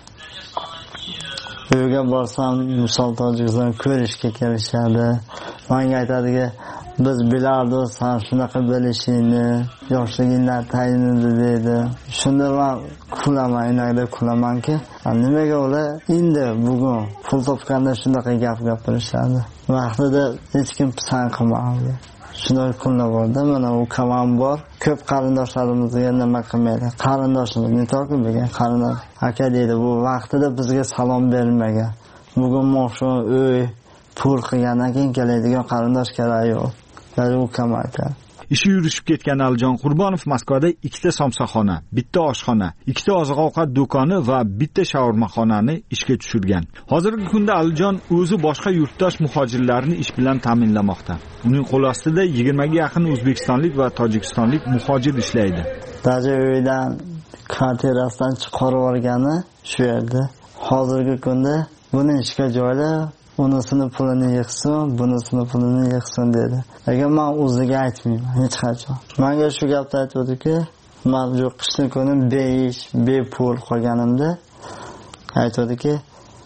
Uyga borsam misol Tojikiston ko'rishga kelishadi. Menga aytadiga biz bilardik sen shunaqa bo'lishingni, yoshligingdan tayinli deydi. Shunda men kulamanki, nimaga ular endi bugun pul topganda shunaqa gap gapirishadi. Vaqtida hech kim pisand qilmadi. Shunday kunlar borda, mana ukam ham bor. Ko'p qarindoshlarimizga nima qilmaydi. Qarindoshimizni to'g'ri bilgan qarindosh aka deydi, bu vaqtida bizga salom bermagan. Bugun moshon uy pul qilgandan keyin keladigan qarindosh kerak yo'q. Dedi ukam aytadi. Ishi yurishib ketgan Alijon Qurbonov Moskvada 2ta somsaxona, bitta oshxona, 2ta oziq-ovqat do'koni va bitta shaurmaxonani ishga tushirgan. Hozirgi kunda Alijon o'zi boshqa yurtdosh muhojirlarni ish bilan ta'minlamoqda. Uning qo'l ostida 20 ga yaqin o'zbekistonlik va tojikistonlik muhojir ishlaydi. Daja uydan kvartirasidan chiqarib olgani shu yerda. Hozirgi kunda buni ishga joylab unisini pulini yig'sin, bunisini pulini yig'sin dedi. Lekin men o'ziga aytmayman hech qachon. Menga shu gapni aytdi-ki, men shu qishni kuni besh, bepul qolganimda aytdi-ki,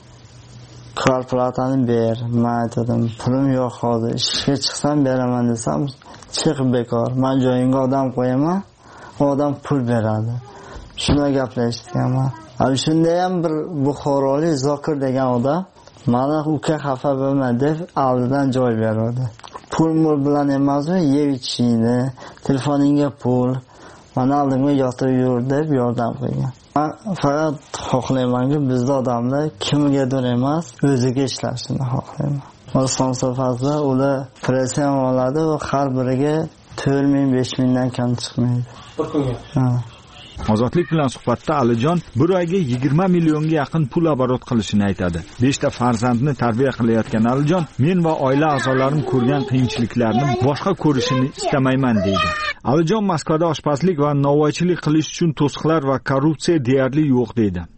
kvarplatani ber. Men aytdim, pulim yo'q hozir. Ishga chiqsam beraman desam, chiq bekor. Men joyingga odam qo'yaman, odam pul beradi. Shunday gaplashganman. Abi shunda ham bir buxorolik Zokir degan odam mana uka xafa bo'lma deb oldidan joy beradi. Pul bilan emasmi, yeb ichishingni, telefoningga pul, mana oldimga yotib yur deb yordam qilgan. Men faqat xohlaymanki, bizda odamlar kimgadir emas, o'ziga ishlashini xohlayman. Osmon safasida ular pressiya oladi va har biriga 4,000-5,000 dan kam chiqmaydi. Bir kunga. Ozodlik bilan suhbatda Alijon bir oyga 20 millionga yaqin pul oborot qilishini aytadi. 5 ta farzandni tarbiya qilayotgan Alijon, men va oila a'zolarim ko'rgan qiyinchiliklarni boshqa ko'rishini istamayman deydi. Alijon Moskvada oshpazlik va novvoychilik qilish uchun to'siqlar va korrupsiya deyarli yo'q deydi.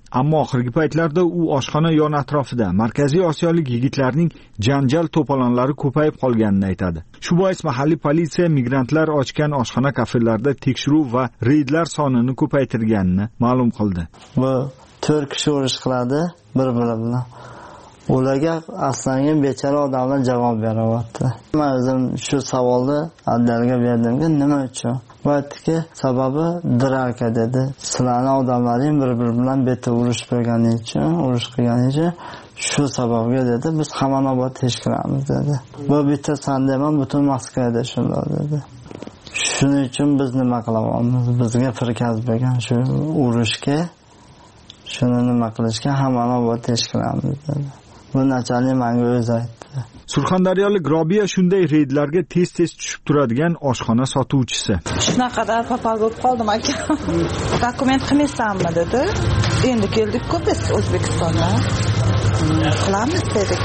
ammo oxirgi paytlarda u oshxona yon atrofida Markaziy Osiyolik yigitlarning janjal to'polonlari ko'payib qolganini aytadi. Shu bois mahalliy politsiya migrantlar ochgan oshxona kafelarida tekshiruv va reydlar sonini ko'paytirganini ma'lum qildi. Bu 4 kishi urush qiladi bir-biri bilan. Ularga aslangan bechora odamlar javob beryapti. Men o'zim shu savolni adliyaga berdimki, nima uchun? Bu aytdiki, sababi diraka dedi. Sizlarning odamlaring bir-biri bilan beta urush bo'lgani uchun, shu sababga dedi, biz Hamonobod teshkilamiz dedi. Bu bitta sanda emas, butun Moskvada shunday dedi. Shuning uchun biz nima qilyapmiz? Bizga prikaz bergan shu urushga, shuni nima qilishga Hamonobod teshkilamiz dedi. Bu nachalnik menga o'zi aytdi. Surxondaryolik Robiya shunday reydlarga tez-tez tushib turadigan oshxona sotuvchisi. Shunaqada papal bo'lib qoldim aka. Dokument qilmaysanmi dedi. Endi keldik-ku biz O'zbekistondan. Qilamiz dedik.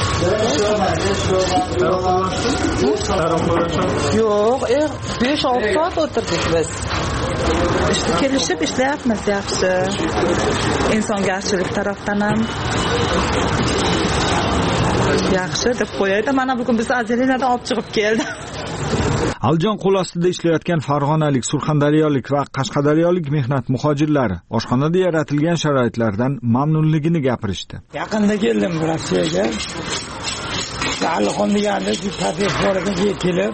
Yo'q, 5-6 soat o'tirdik biz. İşte kelishib ishlayapmiz yaxshi. İnsongarchilik tarafdan ham yaxshi deb qo'yaydi. Mana bugun biz Azalinadan olib chiqib keldi. Aljon qo'l ostida ishlayotgan farg'onalik, surxondaryolik va qashqadaryolik mehnat muhojirlari oshxonada yaratilgan sharoitlardan mamnunligini gapirishdi. Yaqinda keldim Rossiyaga. Alixon deganda shu taklif boriga kelib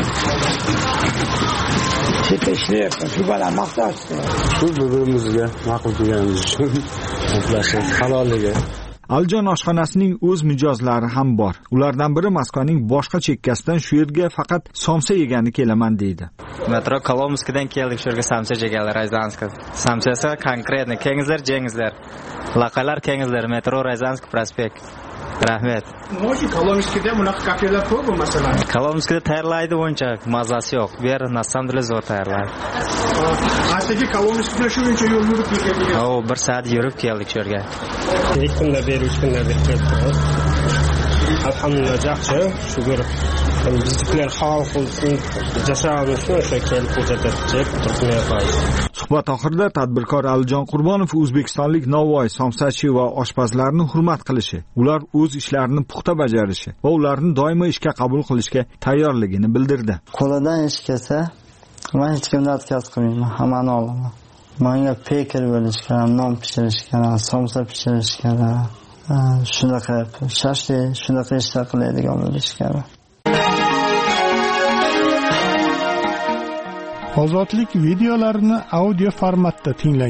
chetda ishlayapman. Shu bilan maqsaddi. Shu bir-birimizga ma'qul kelganimiz uchun mutlaqo halolligi. Aljon oshxonasining o'z mijozlari ham bor. Ulardan biri Moskvaning boshqa chekkasidan shu yerga faqat somsa yegani kelaman deydi. Metro Kolomskidan keldik, shu yerga somsa yegalar Ryazansk. Somsasi konkretni kengizlar, jengizlar. Laqalar kengizlar, metro Ryazansk prospekt. Rahmat. Nima Kolomskida bunaqa kafelar ko'p masalan? Kolomskida tayyorlaydi o'ncha mazasi yo'q. Bu yer na samom деле zo'r tayyorlaydi. Aslida Kolomskida shuncha yo'l yurib keldik. O, 1 soat yurib keldik shu yerga. 2 kunda beri, 3 kunda beri keldik. Alhamdulillah yaxshi, shukr. Bizliklar halol qilsin, jasoratni o'sha kelib ko'rsatib turibmiz. Suhbat oxirida tadbirkor Alijon Qurbonov o'zbekistonlik novvoy, somsachi va oshpazlarni hurmat qilishi, ular o'z ishlarini puxta bajarishi va ularni doimo ishga qabul qilishga tayyorligini bildirdi. Qo'lidan ish kelsa, men hech kimdan o'tkaz qilmayman, hammani olaman. Menga pekar bo'lish kerak, non pishirish kerak, somsa pishirish kerak. Shunaqa shashli, shunaqa ishlar qiladigan bo'lish kerak. Ozodlik videolarini audio formatda tinglang.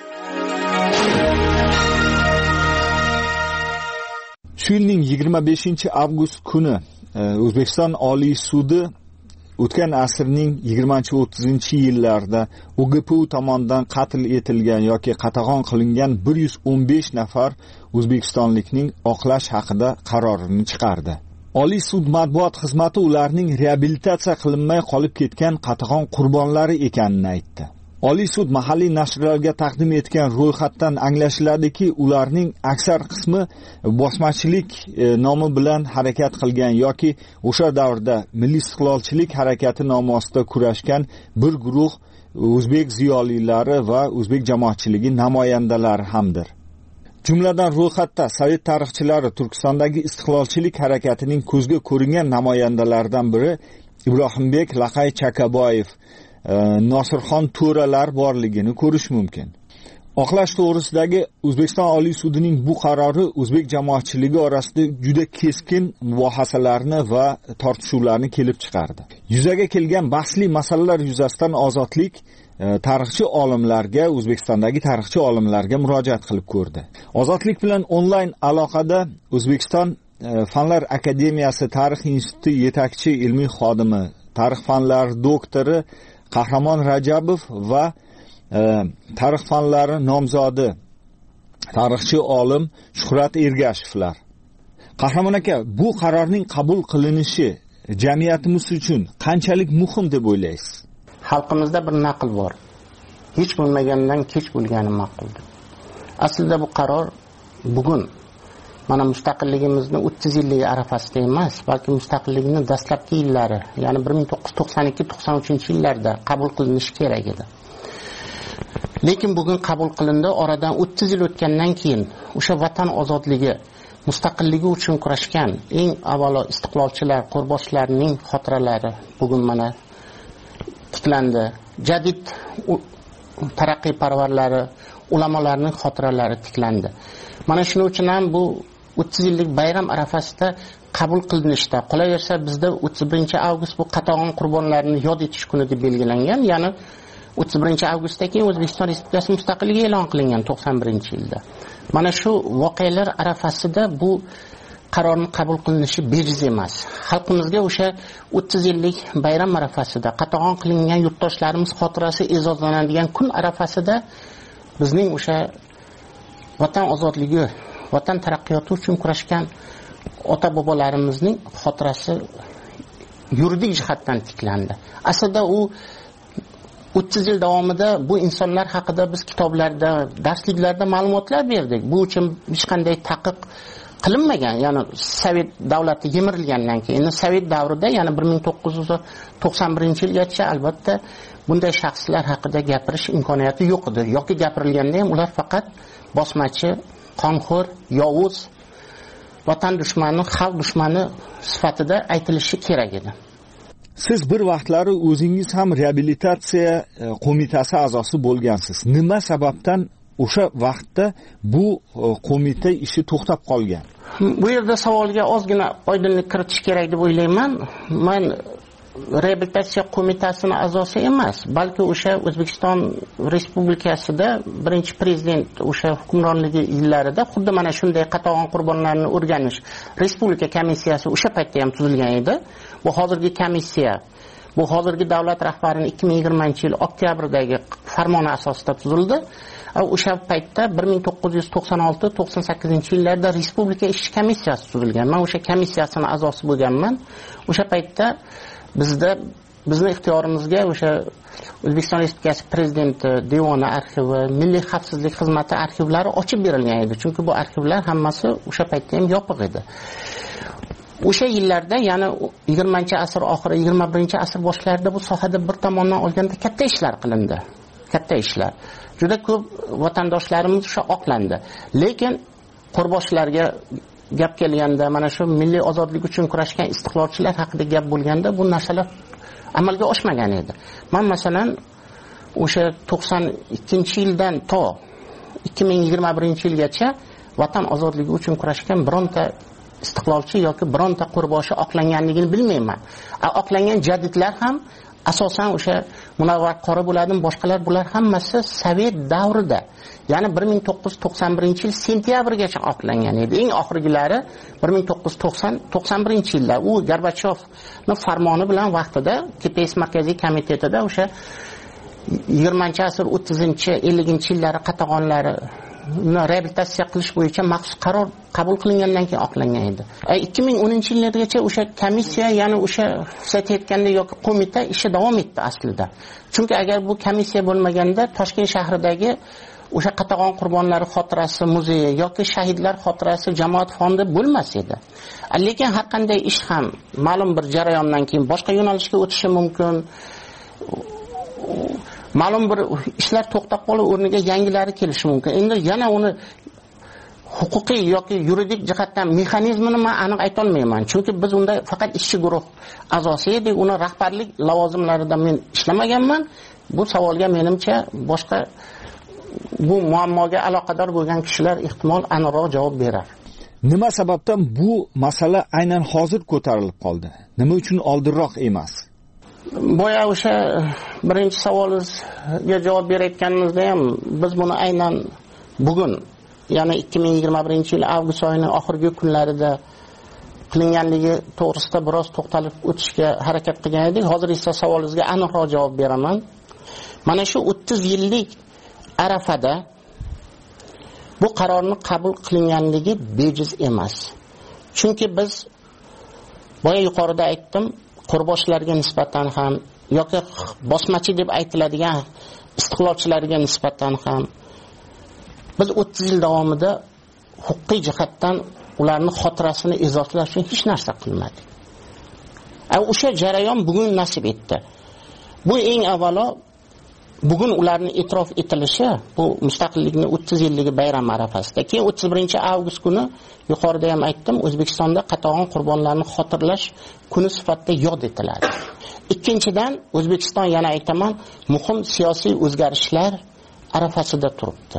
Shu yilning 25-avgust kuni O'zbekiston Oliy sudi o'tgan asrning 20-30-yillarida OGPU tomonidan qatl etilgan yoki qatag'on qilingan 115 nafar o'zbekistonlikning oqlash haqida qarorini chiqardi. Oliy sud matbuot xizmati ularning reabilitatsiya qilinmay qolib ketgan qatag'on qurbonlari ekanini aytdi. Oliy sud mahalliy nashrlarga taqdim etgan ro'yxatdan anglashiladiki, ularning aksar qismi bosmachilik nomi bilan harakat qilgan yoki o'sha davrda milliy istiqlolchilik harakati nomi ostida kurashgan bir guruh o'zbek ziyolilari va o'zbek jamoatchiligi namoyandalari hamdir. Jumladan ro'yxatda Sovet tarixchilari Turkistondagi istiqlolchilik harakatining ko'zga ko'ringan namoyandalaridan biri Ibrohimbek Laqay Chakaboyev, Nosirxon To'ralar borligini ko'rish mumkin. Oqlash to'g'risidagi O'zbekiston Oliy sudining bu qarori o'zbek jamoatchiligi orasida juda keskin mubohasalarni va tortishuvlarni kelib chiqardi. Yuzaga kelgan bahsli masalalar yuzasidan Ozodlik tarixchi olimlarga, O'zbekistondagi tarixchi olimlarga murojaat qilib ko'rdi. Ozodlik bilan onlayn aloqada O'zbekiston Fanlar akademiyasi Tarix instituti yetakchi ilmiy xodimi, tarix fanlari doktori Qahramon Rajabov va tarix fanlari nomzodi tarixchi olim Shuhrat Ergashevlar. Qahramon aka, bu qarorning qabul qilinishi jamiyatimiz uchun qanchalik muhim deb o'ylaysiz? Xalqimizda bir naql bor. Hech bo'lmagandan kech bo'lgani ma'qul. Aslida bu qaror bugun mana mustaqilligimizni 30 yillik arafasida emas, balki mustaqillikning dastlabki yillari, ya'ni 1992-93 yillarda qabul qilinishi kerak edi. lekin bugun qabul qilindi. Oradan 30 yil o'tgandan keyin o'sha vatan ozodligi, mustaqilligi uchun kurashgan eng avvalo istiqlolchilar, qo'rboshlarning xotiralari bugun mana tiklandi. Jadid taraqqiyparvarlari, ulamolarning xotiralari tiklandi. Mana shuning uchun ham bu 30 yillik bayram arafasida qabul qilinishda. Qolaversa bizda 31-avgust bu Qatag'on qurbonlarini yod etish kuni deb belgilangan. Ya'ni 31-avgustdan keyin O'zbekiston Respublikasi mustaqilligi e'lon qilingan 91-yilda. Mana shu voqealar arafasida bu qarorning qabul qilinishi bejiz emas. Xalqimizga o'sha 30 yillik bayram arafasida Qatag'on qilingan yurtdoshlarimiz xotirasi e'zozlanadigan kun arafasida bizning o'sha vatan ozodligi, vatan taraqqiyoti uchun kurashgan ota-bobolarimizning xotirasi yuridik jihatdan tiklandi. Aslida u 30 yil davomida bu insonlar haqida biz kitoblarda, darsliklarda ma'lumotlar berdik. Bu uchun hech qanday taqiq qilinmagan. Ya'ni Sovet davlati yemirilgandan keyin, Sovet davrida, ya'ni 1991-yilgacha albatta bunday shaxslar haqida gapirish imkoniyati yo'q edi. Yoki gapirilganda ham ular faqat bosmachi, qonxo'r, yovuz, vatan dushmani, xalq dushmani sifatida aytilishi kerak edi. Siz bir vaqtlari o'zingiz ham reabilitatsiya qo'mitasi a'zosi bo'lgansiz. Nima sababdan o'sha vaqtda bu qo'mita ishi to'xtab qolgan? Bu yerda savolga ozgina oydinlik kiritish kerak deb o'ylayman. Men reabilitatsiya qo'mitasining a'zosi emas, balki o'sha O'zbekiston Respublikasida birinchi prezident o'sha hukmronligi yillarida xuddi mana shunday Qatag'on qurbonlarini o'rganish respublika komissiyasi o'sha paytda ham tuzilgan edi. Bu hozirgi komissiya, bu hozirgi davlat rahbarining 2020-yil oktyabrdagi farmoni asosida tuzildi. O'sha paytda 1996-98-yillarda respublika ishchi komissiyasi tuzilgan. Men o'sha komissiyasining a'zosi bo'lganman. O'sha paytda bizni ixtiyorimizga o'sha O'zbekiston Respublikasi Prezidenti devoni arxivi, Milliy xavfsizlik xizmati arxivlari ochib berilgan edi. Chunki bu arxivlar hammasi o'sha paytda ham yopiq edi. O'sha yillarda, ya'ni 20-asr oxiri, 21-asr boshlarida bu sohada bir tomondan olganda katta ishlar qilindi. Katta ishlar. Juda ko'p vatandoshlarimiz o'sha oqlandi. Lekin qo'rboshlarga gap kelganda, mana shu milliy ozodlik uchun kurashgan istiqlolchilar haqida gap bo'lganda bu narsalar amalga oshmagan edi. Men masalan o'sha 92-yildan to 2021-yilgacha vatan ozodligi uchun kurashgan bironta istiqlolchi yoki bironta qo'rboshi oqlanganligini bilmayman. Oqlangan jadidlar ham asosan o'sha Munavvar qori bo'ladimi, boshqalar bular hammasi Sovet davrida, ya'ni 1991-yil sentyabrgacha oqlangan edi. Eng oxirgilari 1991-yilda u Gorbachyovning farmoni bilan vaqtida KPS markaziy komitetida o'sha 20-asr 30-50-yillari Qatag'onlari reabilitatsiya qilish bo'yicha maxsus qaror qabul qilingandan keyin oqlangan edi. 2010-yillargacha o'sha komissiya, ya'ni o'sha siz aytganda yoki qo'mita ishi davom etdi aslida. Chunki agar bu komissiya bo'lmaganda Toshkent shahridagi o'sha Qatag'on qurbonlari xotirasi muzeyi yoki shahidlar xotirasi jamoat fondi bo'lmas edi. Lekin har qanday ish ham ma'lum bir jarayondan keyin boshqa yo'nalishga o'tishi mumkin. Ma'lum bir ishlar to'xtab qolib o'rniga yangilari kelishi mumkin. Endi yana uni huquqiy yoki yuridik jihatdan mexanizmini men aniq ayta olmayman. Chunki biz unda faqat ishchi guruh a'zosi edik. Uni rahbarlik lavozimlarida men ishlamaganman. Bu savolga menimcha boshqa bu muammoga aloqador bo'lgan kishilar ehtimol aniqroq javob berar. Nima sababdan bu masala aynan hozir ko'tarilib qoldi? Nima uchun oldinroq emas? Boya o'sha birinchi savolingizga javob berayotganimizda ham biz buni aynan bugun, ya'ni 2021-yil avgust oyining oxirgi kunlarida qilinganligi to'g'risida biroz to'xtalib o'tishga harakat qilgan edik. Hozir esa savolingizga aniqroq javob beraman. Mana shu 30 yillik arafada bu qarorni qabul qilinganligi bejiz emas. Chunki biz boya yuqorida aytdim, qo'rboshlarga nisbatan ham yoki bosmachi deb aytiladigan istiqlolchilarga nisbatan ham biz 30 yil davomida huquqiy jihatdan ularni xotirasini e'zozlash uchun hech narsa qilmadik. O'sha jarayon bugun nasib etdi. Bu eng avvalo bugun ularni e'tirof etilishi bu mustaqillikning 30 yilligi bayram arafasida. Keyin 31-avgust kuni yuqorida ham aytdim, O'zbekistonda qatag'on qurbonlarni xotirlash kuni sifatida yod etiladi. Ikkinchidan, O'zbekiston yana aytaman, muhim siyosiy o'zgarishlar arafasida turibdi.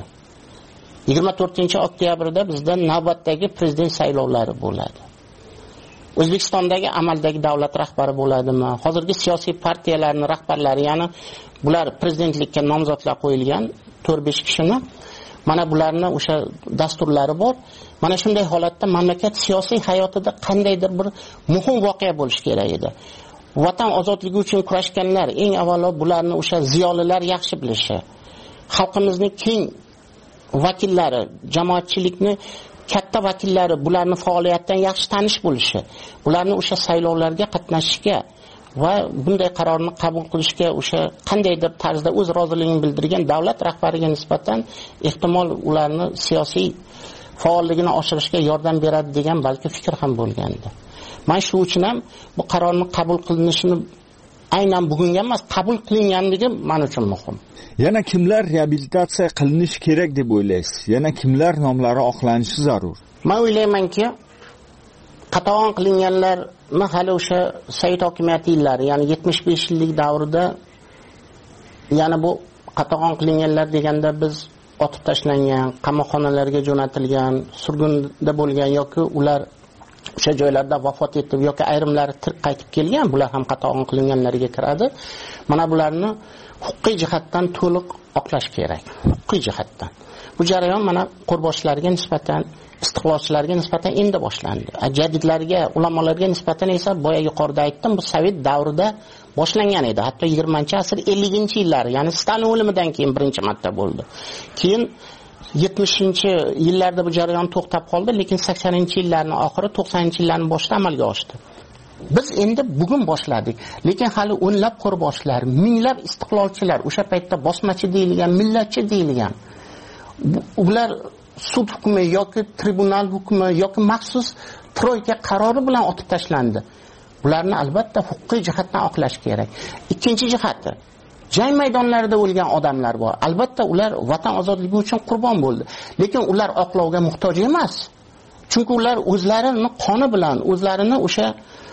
24-oktyabrda bizda navbatdagi prezident saylovlari bo'ladi. O'zbekistondagi amaldagi davlat rahbari bo'ladimi? Hozirgi siyosiy partiyalarning rahbarlari, ya'ni bular prezidentlikka nomzodlar qo'yilgan 4-5 kishini, mana bularning o'sha dasturlari bor. Mana shunday holatda mamlakat siyosiy hayotida qandaydir bir muhim voqea bo'lishi kerak edi. Vatan ozodligi uchun kurashganlar, eng avvalo bularni o'sha ziyolilar yaxshi bilishi, xalqimizning keng vakillari, jamoatchilikni katta vakillari bularni faoliyatdan yaxshi tanish bo'lishi, bularni o'sha saylovlarga qatnashishga va bunday qarorni qabul qilishga o'sha qandaydir tarzda o'z roziligini bildirgan davlat rahbariga nisbatan ehtimol ularni siyosiy faolligini oshirishga yordam beradi degan balki fikr ham bo'lgandi. Men shu uchun ham bu qarorni qabul qilinishini aynan bugunga emas, qabul qilinganligi men uchun muhim. Yana kimlar reabilitatsiya qilinishi kerak deb o'ylaysiz? Yana kimlar nomlari oqlanishi zarur? Men o'ylaymanki, qatag'on qilinganlarni hali o'sha Sovet hokimiyati yillari, ya'ni 75 yillik davrida, ya'ni bu qatag'on qilinganlar deganda biz otib tashlangan, qamoqxonalarga jo'natilgan, surgunda bo'lgan yoki ular o'sha joylarda vafot etib yoki ayrimlari tirik qaytib kelgan, bular ham qatag'on qilinganlarga kiradi. Mana bularni huquqiy jihatdan to'liq oqlash kerak. Huquqiy jihatdan. Bu jarayon mana qo'rboshlarga nisbatan, istiqlolchilarga nisbatan endi boshlandi. Jadidlarga, ulamolarga nisbatan esa boya yuqorida aytdim, bu Sovet davrida boshlangan edi. Hatto 20-asr 50-yillari, ya'ni Stalin o'limidan keyin birinchi marta bo'ldi. Keyin 70-yillarda bu jarayon to'xtab qoldi, lekin 80-yillarning oxiri, 90-yillarning boshida amalga oshdi. Biz endi bugun boshladik, lekin hali o'nlab qo'rboshlar, minglab istiqlolchilar, o'sha paytda bosmachi deyilgan, millatchi deyilgan, ular sud hukmi yoki tribunal hukmi yoki maxsus troyka qarori bilan otib tashlandi. Bularni albatta huquqiy jihatdan oqlash kerak. Ikkinchi jihati, jang maydonlarida o'lgan odamlar bor. Albatta ular vatan ozodligi uchun qurbon bo'ldi, lekin ular oqlovga muhtoj emas. Chunki ular o'zlarining qoni bilan, o'zlarini o'sha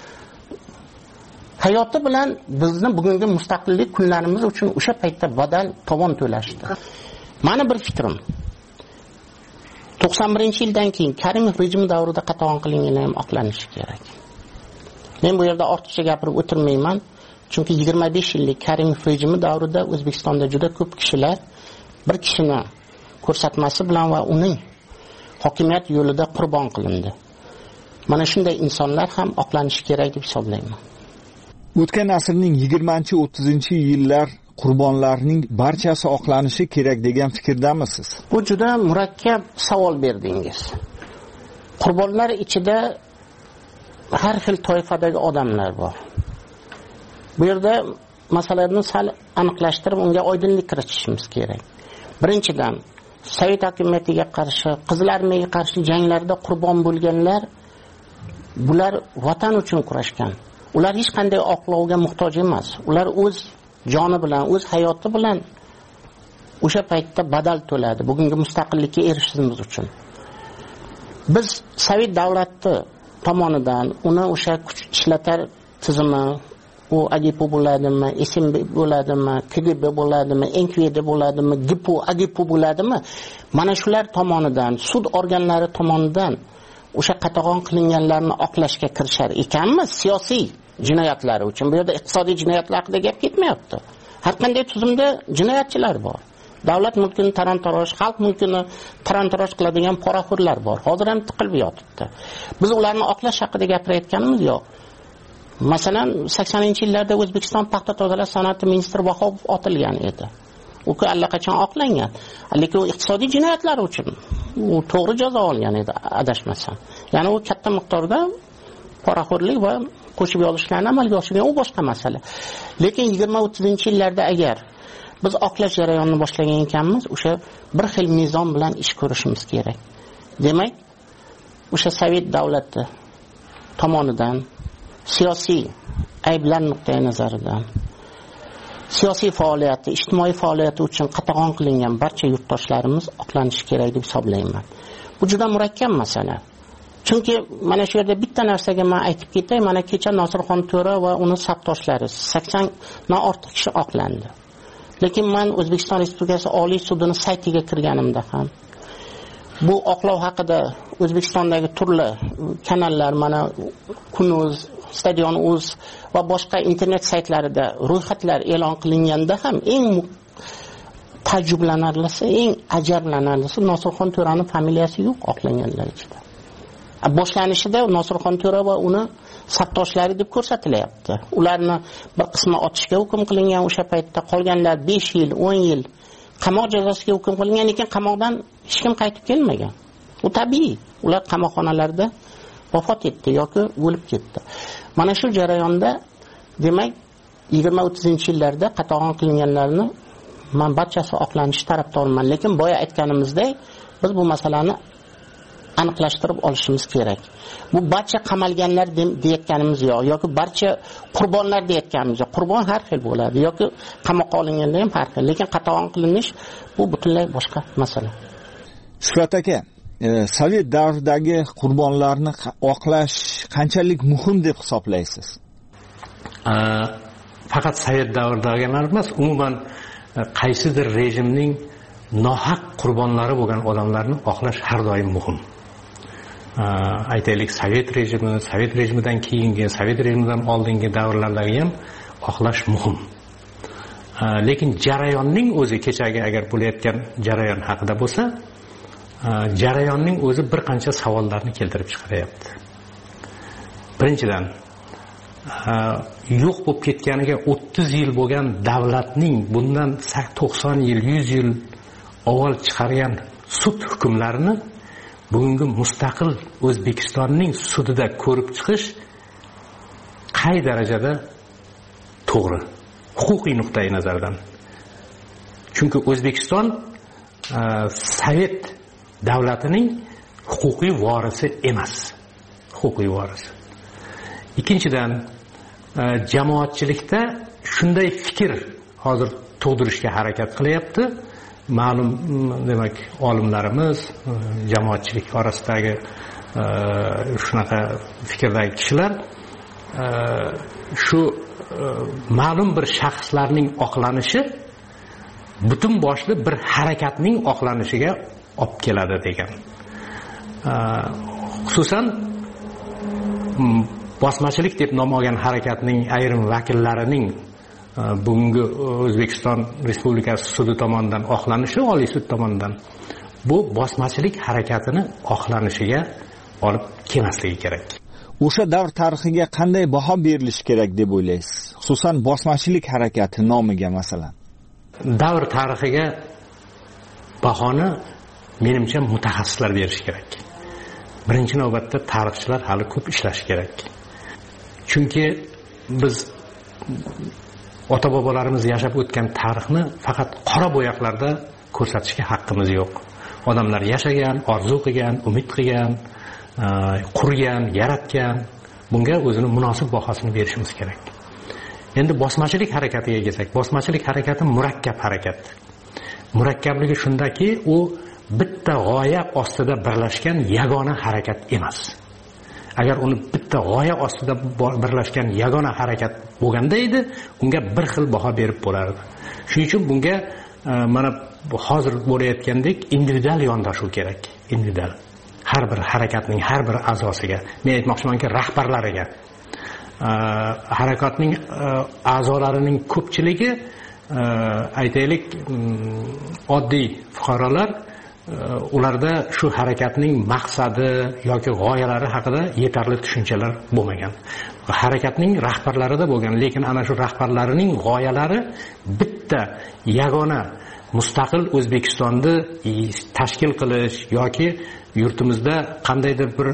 hayoti bilan bizni bugungi mustaqillik kunlarimiz uchun o'sha paytda badal tovon to'lashdi. Meni bir fikrim, 91-yildan keyin Karimov rejimi davrida qatag'on qilinganlar ham oqlanishi kerak. Men bu yerda ortiqcha gapirib o'tirmayman, chunki 25 yillik Karimov rejimi davrida O'zbekistonda juda ko'p kishilar bir kishini ko'rsatmasi bilan va uning hokimiyat yo'lida qurbon qilindi. Mana shunday insonlar ham oqlanishi kerak deb hisoblayman. O'tgan asrning 20-30-yillar qurbonlarining barchasi oqlanishi kerak degan fikrdamisiz? Bu juda murakkab savol berdingiz. Qurbonlar ichida har xil toifadagi odamlar bor. Bu yerda masalalarni sal aniqlashtirib, unga oydinlik kiritishimiz kerak. Birinchidan, Sovet hokimiyatiga qarshi, Qizil armiyaga qarshi janglarda qurbon bo'lganlar, bular vatan uchun kurashgan. Ular hech qanday oqlovga muhtoj emas. Ular o'z joni bilan, o'z hayoti bilan o'sha paytda badal to'ladi bugungi mustaqillikka erishishimiz uchun. Biz Sovet davlati tomonidan uni o'sha kuch ishlatar tizimi, u AGPU bo'ladimi, SMB bo'ladimi, KGB bo'ladimi, NKVD bo'ladimi, GPU, AGPU bo'ladimi? Mana shular tomonidan, sud organlari tomonidan o'sha qatag'on qilinganlarni oqlashga kirishar ekanmiz siyosiy jinoyatlari uchun. Bu yerda iqtisodiy jinoyatlar haqida gap ketmayapti. Har qanday tuzumda jinoyatchilar bor. Davlat mulkini talon-taroj, xalq mulkini talon-taroj qiladigan poraxo'rlar bor. Hozir ham tiqilib yotibdi. Biz ularni oqlash haqida gapirayotganimiz yo'q. Masalan, 80-yillarda O'zbekiston paxta tozalash sanoati ministri Vahobov otilgan edi. U allaqachon oqlangan. Lekin u iqtisodiy jinoyatlar uchun u to'g'ri jazo olgan edi, adashmasam. Ya'ni u katta miqdorda poraxo'rlik va qo'shib yozishlarni amalga oshirgan, u boshqa masala. Lekin 20-30-yillarda agar biz oqlash jarayonini boshlagan ekanmiz, o'sha bir xil mezon bilan ish ko'rishimiz kerak. Demak, o'sha Sovet davlati tomonidan siyosiy ayblar nuqtai nazaridan, siyosiy faoliyati, ijtimoiy faoliyati uchun qatag'on qilingan barcha yurtdoshlarimiz oqlanishi kerak deb hisoblayman. Bu juda murakkab masala. Chunki mana shu yerda bitta narsaga men aytib ketay, mana kecha Nosirxon To'ra va uning sabdoshlari 80 dan ortiq kishi oqlandi. Lekin men O'zbekiston Respublikasi Oliy sudining saytiga kirganimda ham bu oqlov haqida O'zbekistondagi turli kanallar, mana Kunuz, Stadion.uz va boshqa internet saytlarida ro'yxatlar e'lon qilinganda ham eng tajriblanarlisi, eng ajablanarlisi Nosirxon To'raning familiyasi yo'q oqlanganlar ichida. Boshlanishida Nosirxon To'ra va uni sabdoshlari deb ko'rsatilyapti. Ularni bir qismi otishga hukm qilingan o'sha paytda, qolganlar 5 yil, 10 yil qamoq jazosiga hukm qilingan, lekin qamoqdan hech kim qaytib kelmagan. Bu tabiiy. Ular qamoqxonalarda vafot etdi yoki o'lib ketdi. Mana shu jarayonda demak 20-30-yillarda qatag'on qilinganlarni men barchasi oqlanish tarafdoriman, lekin boya aytganimizdek biz bu masalani aniqlashtirib olishimiz kerak. Bu barcha qamalganlar deyotganimiz yoki barcha qurbonlar deyotganimiz yo'q. Qurbon har xil bo'ladi yoki qamoqqa olinganlar ham har xil, lekin qatag'on qilinish bu butunlay boshqa masala. Shuhrat aka, Sovet davridagi qurbonlarni oqlash qanchalik muhim deb hisoblaysiz? Faqat Sovet davridagilar emas, umuman qaysidir rejimning nohaq qurbonlari bo'lgan odamlarni oqlash har doim muhim. Aytaylik, Sovet rejimidan keyingi, Sovet rejimidan oldingi davrlardagi ham oqlash muhim. Lekin jarayonning o'zi, kechagi agar bo'layotgan jarayon haqida bo'lsa, jarayonning o'zi bir qancha savollarni keltirib chiqaryapti. Birinchidan, yo'q bo'lib ketganiga 30 yil bo'lgan davlatning bundan 90 yil, 100 yil avval chiqargan sud hukmlarini bugungi mustaqil O'zbekistonning sudida ko'rib chiqish qay darajada to'g'ri huquqiy nuqtai nazardan. Chunki O'zbekiston Sovet davlatining huquqiy vorisi emas. Huquqiy vorisi. Ikkinchidan, jamoatchilikda shunday fikr hozir tug'dirishga harakat qilyapti. Ma'lum demak olimlarimiz, jamoatchilik orasidagi shunaqa fikrdagi kishilar shu ma'lum bir shaxslarning oqlanishi butun boshli bir harakatning oqlanishiga olib keladi degan. Xususan bosmachilik deb nom olgan harakatning ayrim vakillarining bugungi O'zbekiston Respublikasi sudi tomonidan oqlanishi, Oliy sud tomonidan, bu bosmachilik harakatini oqlanishiga olib kelmasligi kerak. O'sha davr tarixiga qanday baho berilishi kerak deb o'ylaysiz? Xususan bosmachilik harakati nomiga masalan. Davr tarixiga bahoni menimcha mutaxassislar berishi kerak. Birinchi navbatda tarixchilar hali ko'p ishlashi kerak. Chunki biz ota-bobolarimiz yashab o'tgan tarixni faqat qora bo'yoqlarda ko'rsatishga haqqimiz yo'q. Odamlar yashagan, orzu qilgan, umid qilgan, qurgan, yaratgan, bunga o'zini munosib bahosini berishimiz kerak. Endi bosmachilik harakatiga kelsak, bosmachilik harakati murakkab harakat. Murakkabligi shundaki, u bitta g'oya ostida birlashgan yagona harakat emas. Agar uni bitta g'oya ostida birlashgan yagona harakat bo'lganda edi, unga bir xil baho berib bo'lardi. Shuning uchun bunga mana hozir bo'layotgandek individual yondashuv kerak. Individual. Har bir harakatning har bir a'zosiga, men aytmoqchimanki, rahbarlariga, harakatning a'zolarining ko'pchiligi, aytaylik, oddiy fuqarolar, ularda shu harakatning maqsadi yoki g'oyalari haqida yetarli tushunchalar bo'lmagan. Harakatning rahbarlarida bo'lgan, lekin ana shu rahbarlarining g'oyalari bitta yagona mustaqil O'zbekistonni tashkil qilish yoki yurtimizda qandaydir bir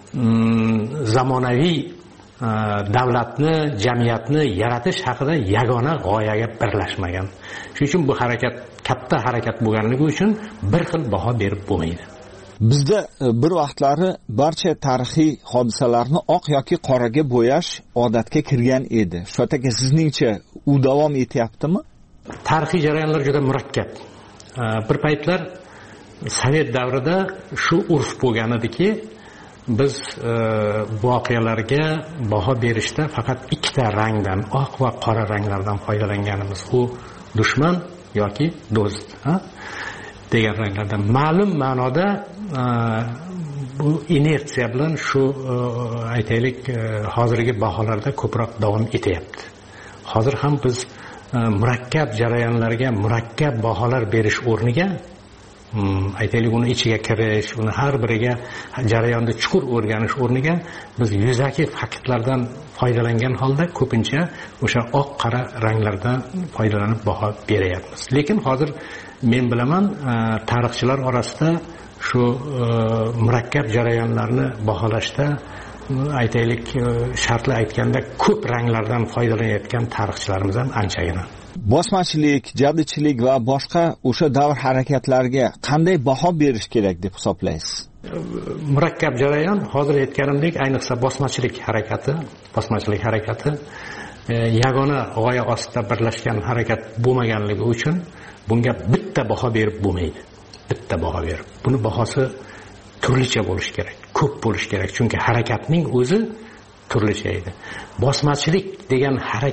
zamonaviy davlatni, jamiyatni yaratish haqida yagona g'oyaga birlashmagan. Shuning uchun bu harakat katta harakat bo'lganligi uchun bir xil baho berib bo'lmaydi. Bizda bir vaqtlari barcha tarixiy hodisalarni oq yoki qoraga bo'yash odatga kirgan edi. Shu aka, sizningcha u davom etyaptimi? Tarixiy jarayonlar juda murakkab. Bir paytlar Sovet davrida shu urf bo'lgan ediki, biz voqealarga baho berishda faqat ikkita rangdan, oq va qora ranglardan foydalanganimiz. U dushman yoki do'st, degan ranglardan. Ma'lum ma'noda bu inersiya bilan shu aytaylik hozirgi baholarda ko'proq davom etyapti. Hozir ham biz murakkab jarayonlarga murakkab baholar berish o'rniga aytaylik uni ichiga kirish, uni har biriga jarayonni chuqur o'rganish o'rniga biz yuzaki faktlardan foydalangan holda ko'pincha o'sha oq qora ranglardan foydalanib baho beryapmiz. Lekin hozir men bilaman tarixchilar orasida shu murakkab jarayonlarni baholashda aytaylik shartli aytganda ko'p ranglardan foydalanayotgan tarixchilarimiz ham anchagina. Bosmachilik, jabduchilik va boshqa o'sha davr harakatlariga qanday baho berish kerak deb hisoblaysiz? Murakkab jarayon, hozir aytganimdek, ayniqsa bosmachilik harakati yagona g'oya ostida birlashgan harakat bo'lmaganligi uchun bunga bitta baho berib bo'lmaydi. Bitta baho berib. Buni bahosi turlicha bo'lishi kerak, ko'p bo'lishi kerak, chunki harakatning o'zi turlicha edi. Bosmachilik degan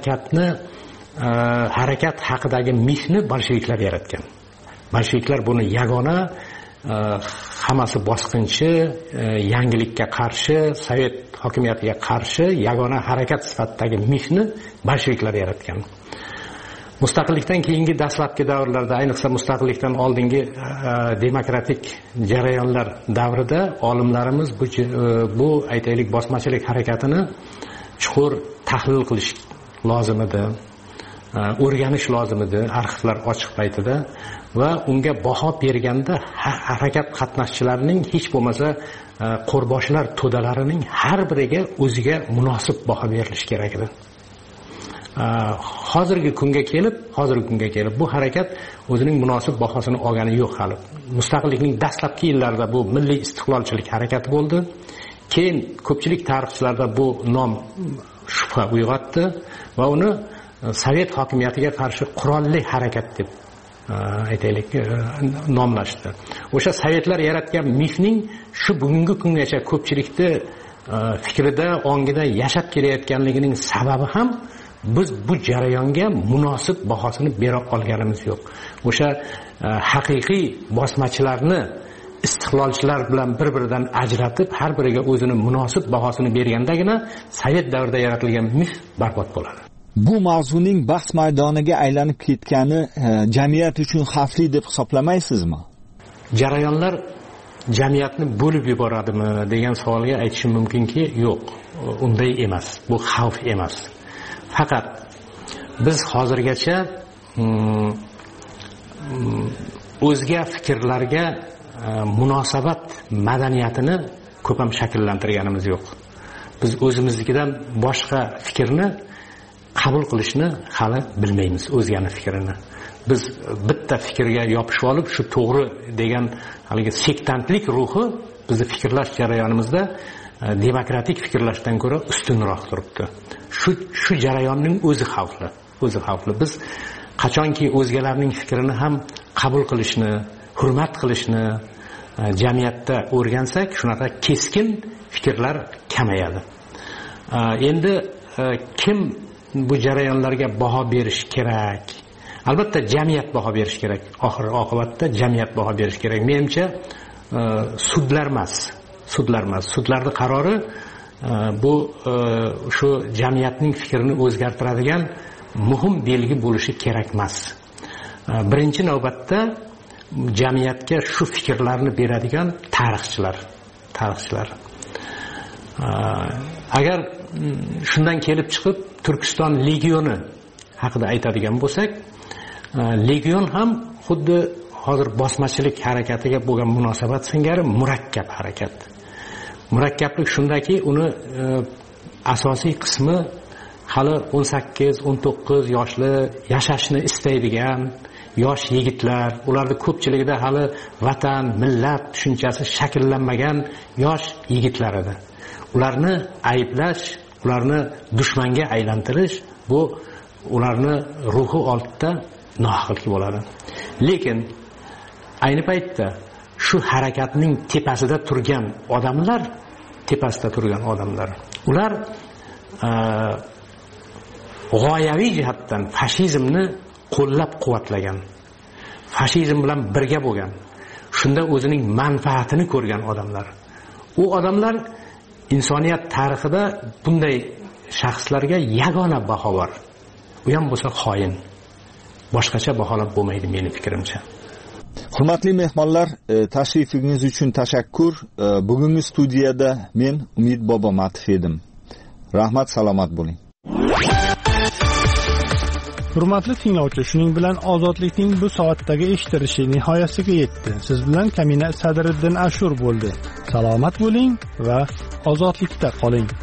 harakat haqidagi mifni bolsheviklar yaratgan. Bolsheviklar buni yagona, hammasi bosqinchi, yangilikka qarshi, sovet hokimiyatiga qarshi yagona harakat sifatidagi mifni bolsheviklar yaratgan. Mustaqillikdan keyingi dastlabki davrlarda, ayniqsa mustaqillikdan oldingi demokratik jarayonlar davrida olimlarimiz bu aytaylik bosmachilik harakatini chuqur tahlil qilish lozim edi. O'rganish lozim edi arxivlar ochiq paytida va unga baho berganda harakat qatnashchilarining hech bo'lmasa qo'rboshlar to'dalarining har biriga o'ziga munosib baho berilishi kerak edi. Hozirgi kunga kelib bu harakat o'zining munosib bahosini olgani yo'q hali. Mustaqillikning dastlabki yillarida bu milliy istiqlolchilik harakati bo'ldi. Keyin ko'pchilik tarixchilarda bu nom shubha uyg'otdi va uni Sovet hokimiyatiga qarshi qurolli harakat deb aytaylik nomlashdi. O'sha sovetlar yaratgan mifning shu bugungi kungacha ko'pchilikni fikrida, ongida yashab kelayotganligining sababi ham biz bu jarayonga munosib bahosini bera olganimiz yo'q. O'sha haqiqiy bosmachilarni istiqlolchilar bilan bir-biridan ajratib, har biriga o'zini munosib bahosini bergandagina Sovet davrida yaratilgan mif barbod bo'ladi. Bu mavzuning bahs maydoniga aylanib ketgani jamiyat uchun xavfli deb hisoblamaysizmi? Jarayonlar jamiyatni bo'lib yuboradimi degan savolga aytishim mumkinki, yo'q, unday emas. Bu xavf emas. Faqat biz hozirgacha o'zga fikrlarga munosabat madaniyatini ko'p ham shakllantirganimiz yo'q. Biz o'zimiznikidan boshqa fikrni qabul qilishni hali bilmaymiz, o'zgani fikrini. Biz bitta fikrga yopishib olib, shu to'g'ri degan haligi sektantlik ruhi bizni fikrlash jarayonimizda demokratik fikrlashdan ko'ra ustunroq turibdi. Shu jarayonning o'zi xavfli. Biz qachonki o'zgalarning fikrini ham qabul qilishni, hurmat qilishni jamiyatda o'rgansak, shunaqa keskin fikrlar kamayadi. Endi kim bu jarayonlarga baho berish kerak? Albatta jamiyat baho berish kerak. Oxir oqibatda jamiyat baho berish kerak. Menimcha sudlar emas. Sudlarning qarori bu shu jamiyatning fikrini o'zgartiradigan muhim belgi bo'lishi kerak emas. Birinchi navbatda jamiyatga shu fikrlarni beradigan tarixchilar. Agar shundan kelib chiqib Turkiston legioni haqida aytadigan bo'lsak, legion ham xuddi hozir bosmachilik harakatiga bo'lgan munosabat singari murakkab harakat. Murakkablik shundaki, uni asosiy qismi hali 18-19 yoshli yashashni istaydigan yosh yigitlar, ularning ko'pchiligida hali vatan, millat tushunchasi shakllanmagan yosh yigitlar edi. Ularni ayblash, ularni dushmanga aylantirish bu ularni ruhi oldida nohaqlik bo'ladi. Lekin ayni paytda shu harakatning tepasida turgan odamlar, ular g'oyaviy jihatdan fashizmni qo'llab-quvvatlagan, fashizm bilan birga bo'lgan, shunda o'zining manfaatini ko'rgan odamlar. U odamlar insoniyat tarixida bunday shaxslarga yagona baho bor. U ham bo'lsa xoin. Boshqacha baholab bo'lmaydi meni fikrimcha. Hurmatli mehmonlar, tashrifingiz uchun tashakkur. Bugungi studiyada men Umid Bobomatov edim. Rahmat, salomat bo'ling. Hurmatli tinglovchi, shuning bilan ozodlikning bu soatdagi eshitilishi nihoyasiga yetdi. Siz bilan Kamina Sadriddin Ashur bo'ldi. Salomat bo'ling va ozodlikda qoling.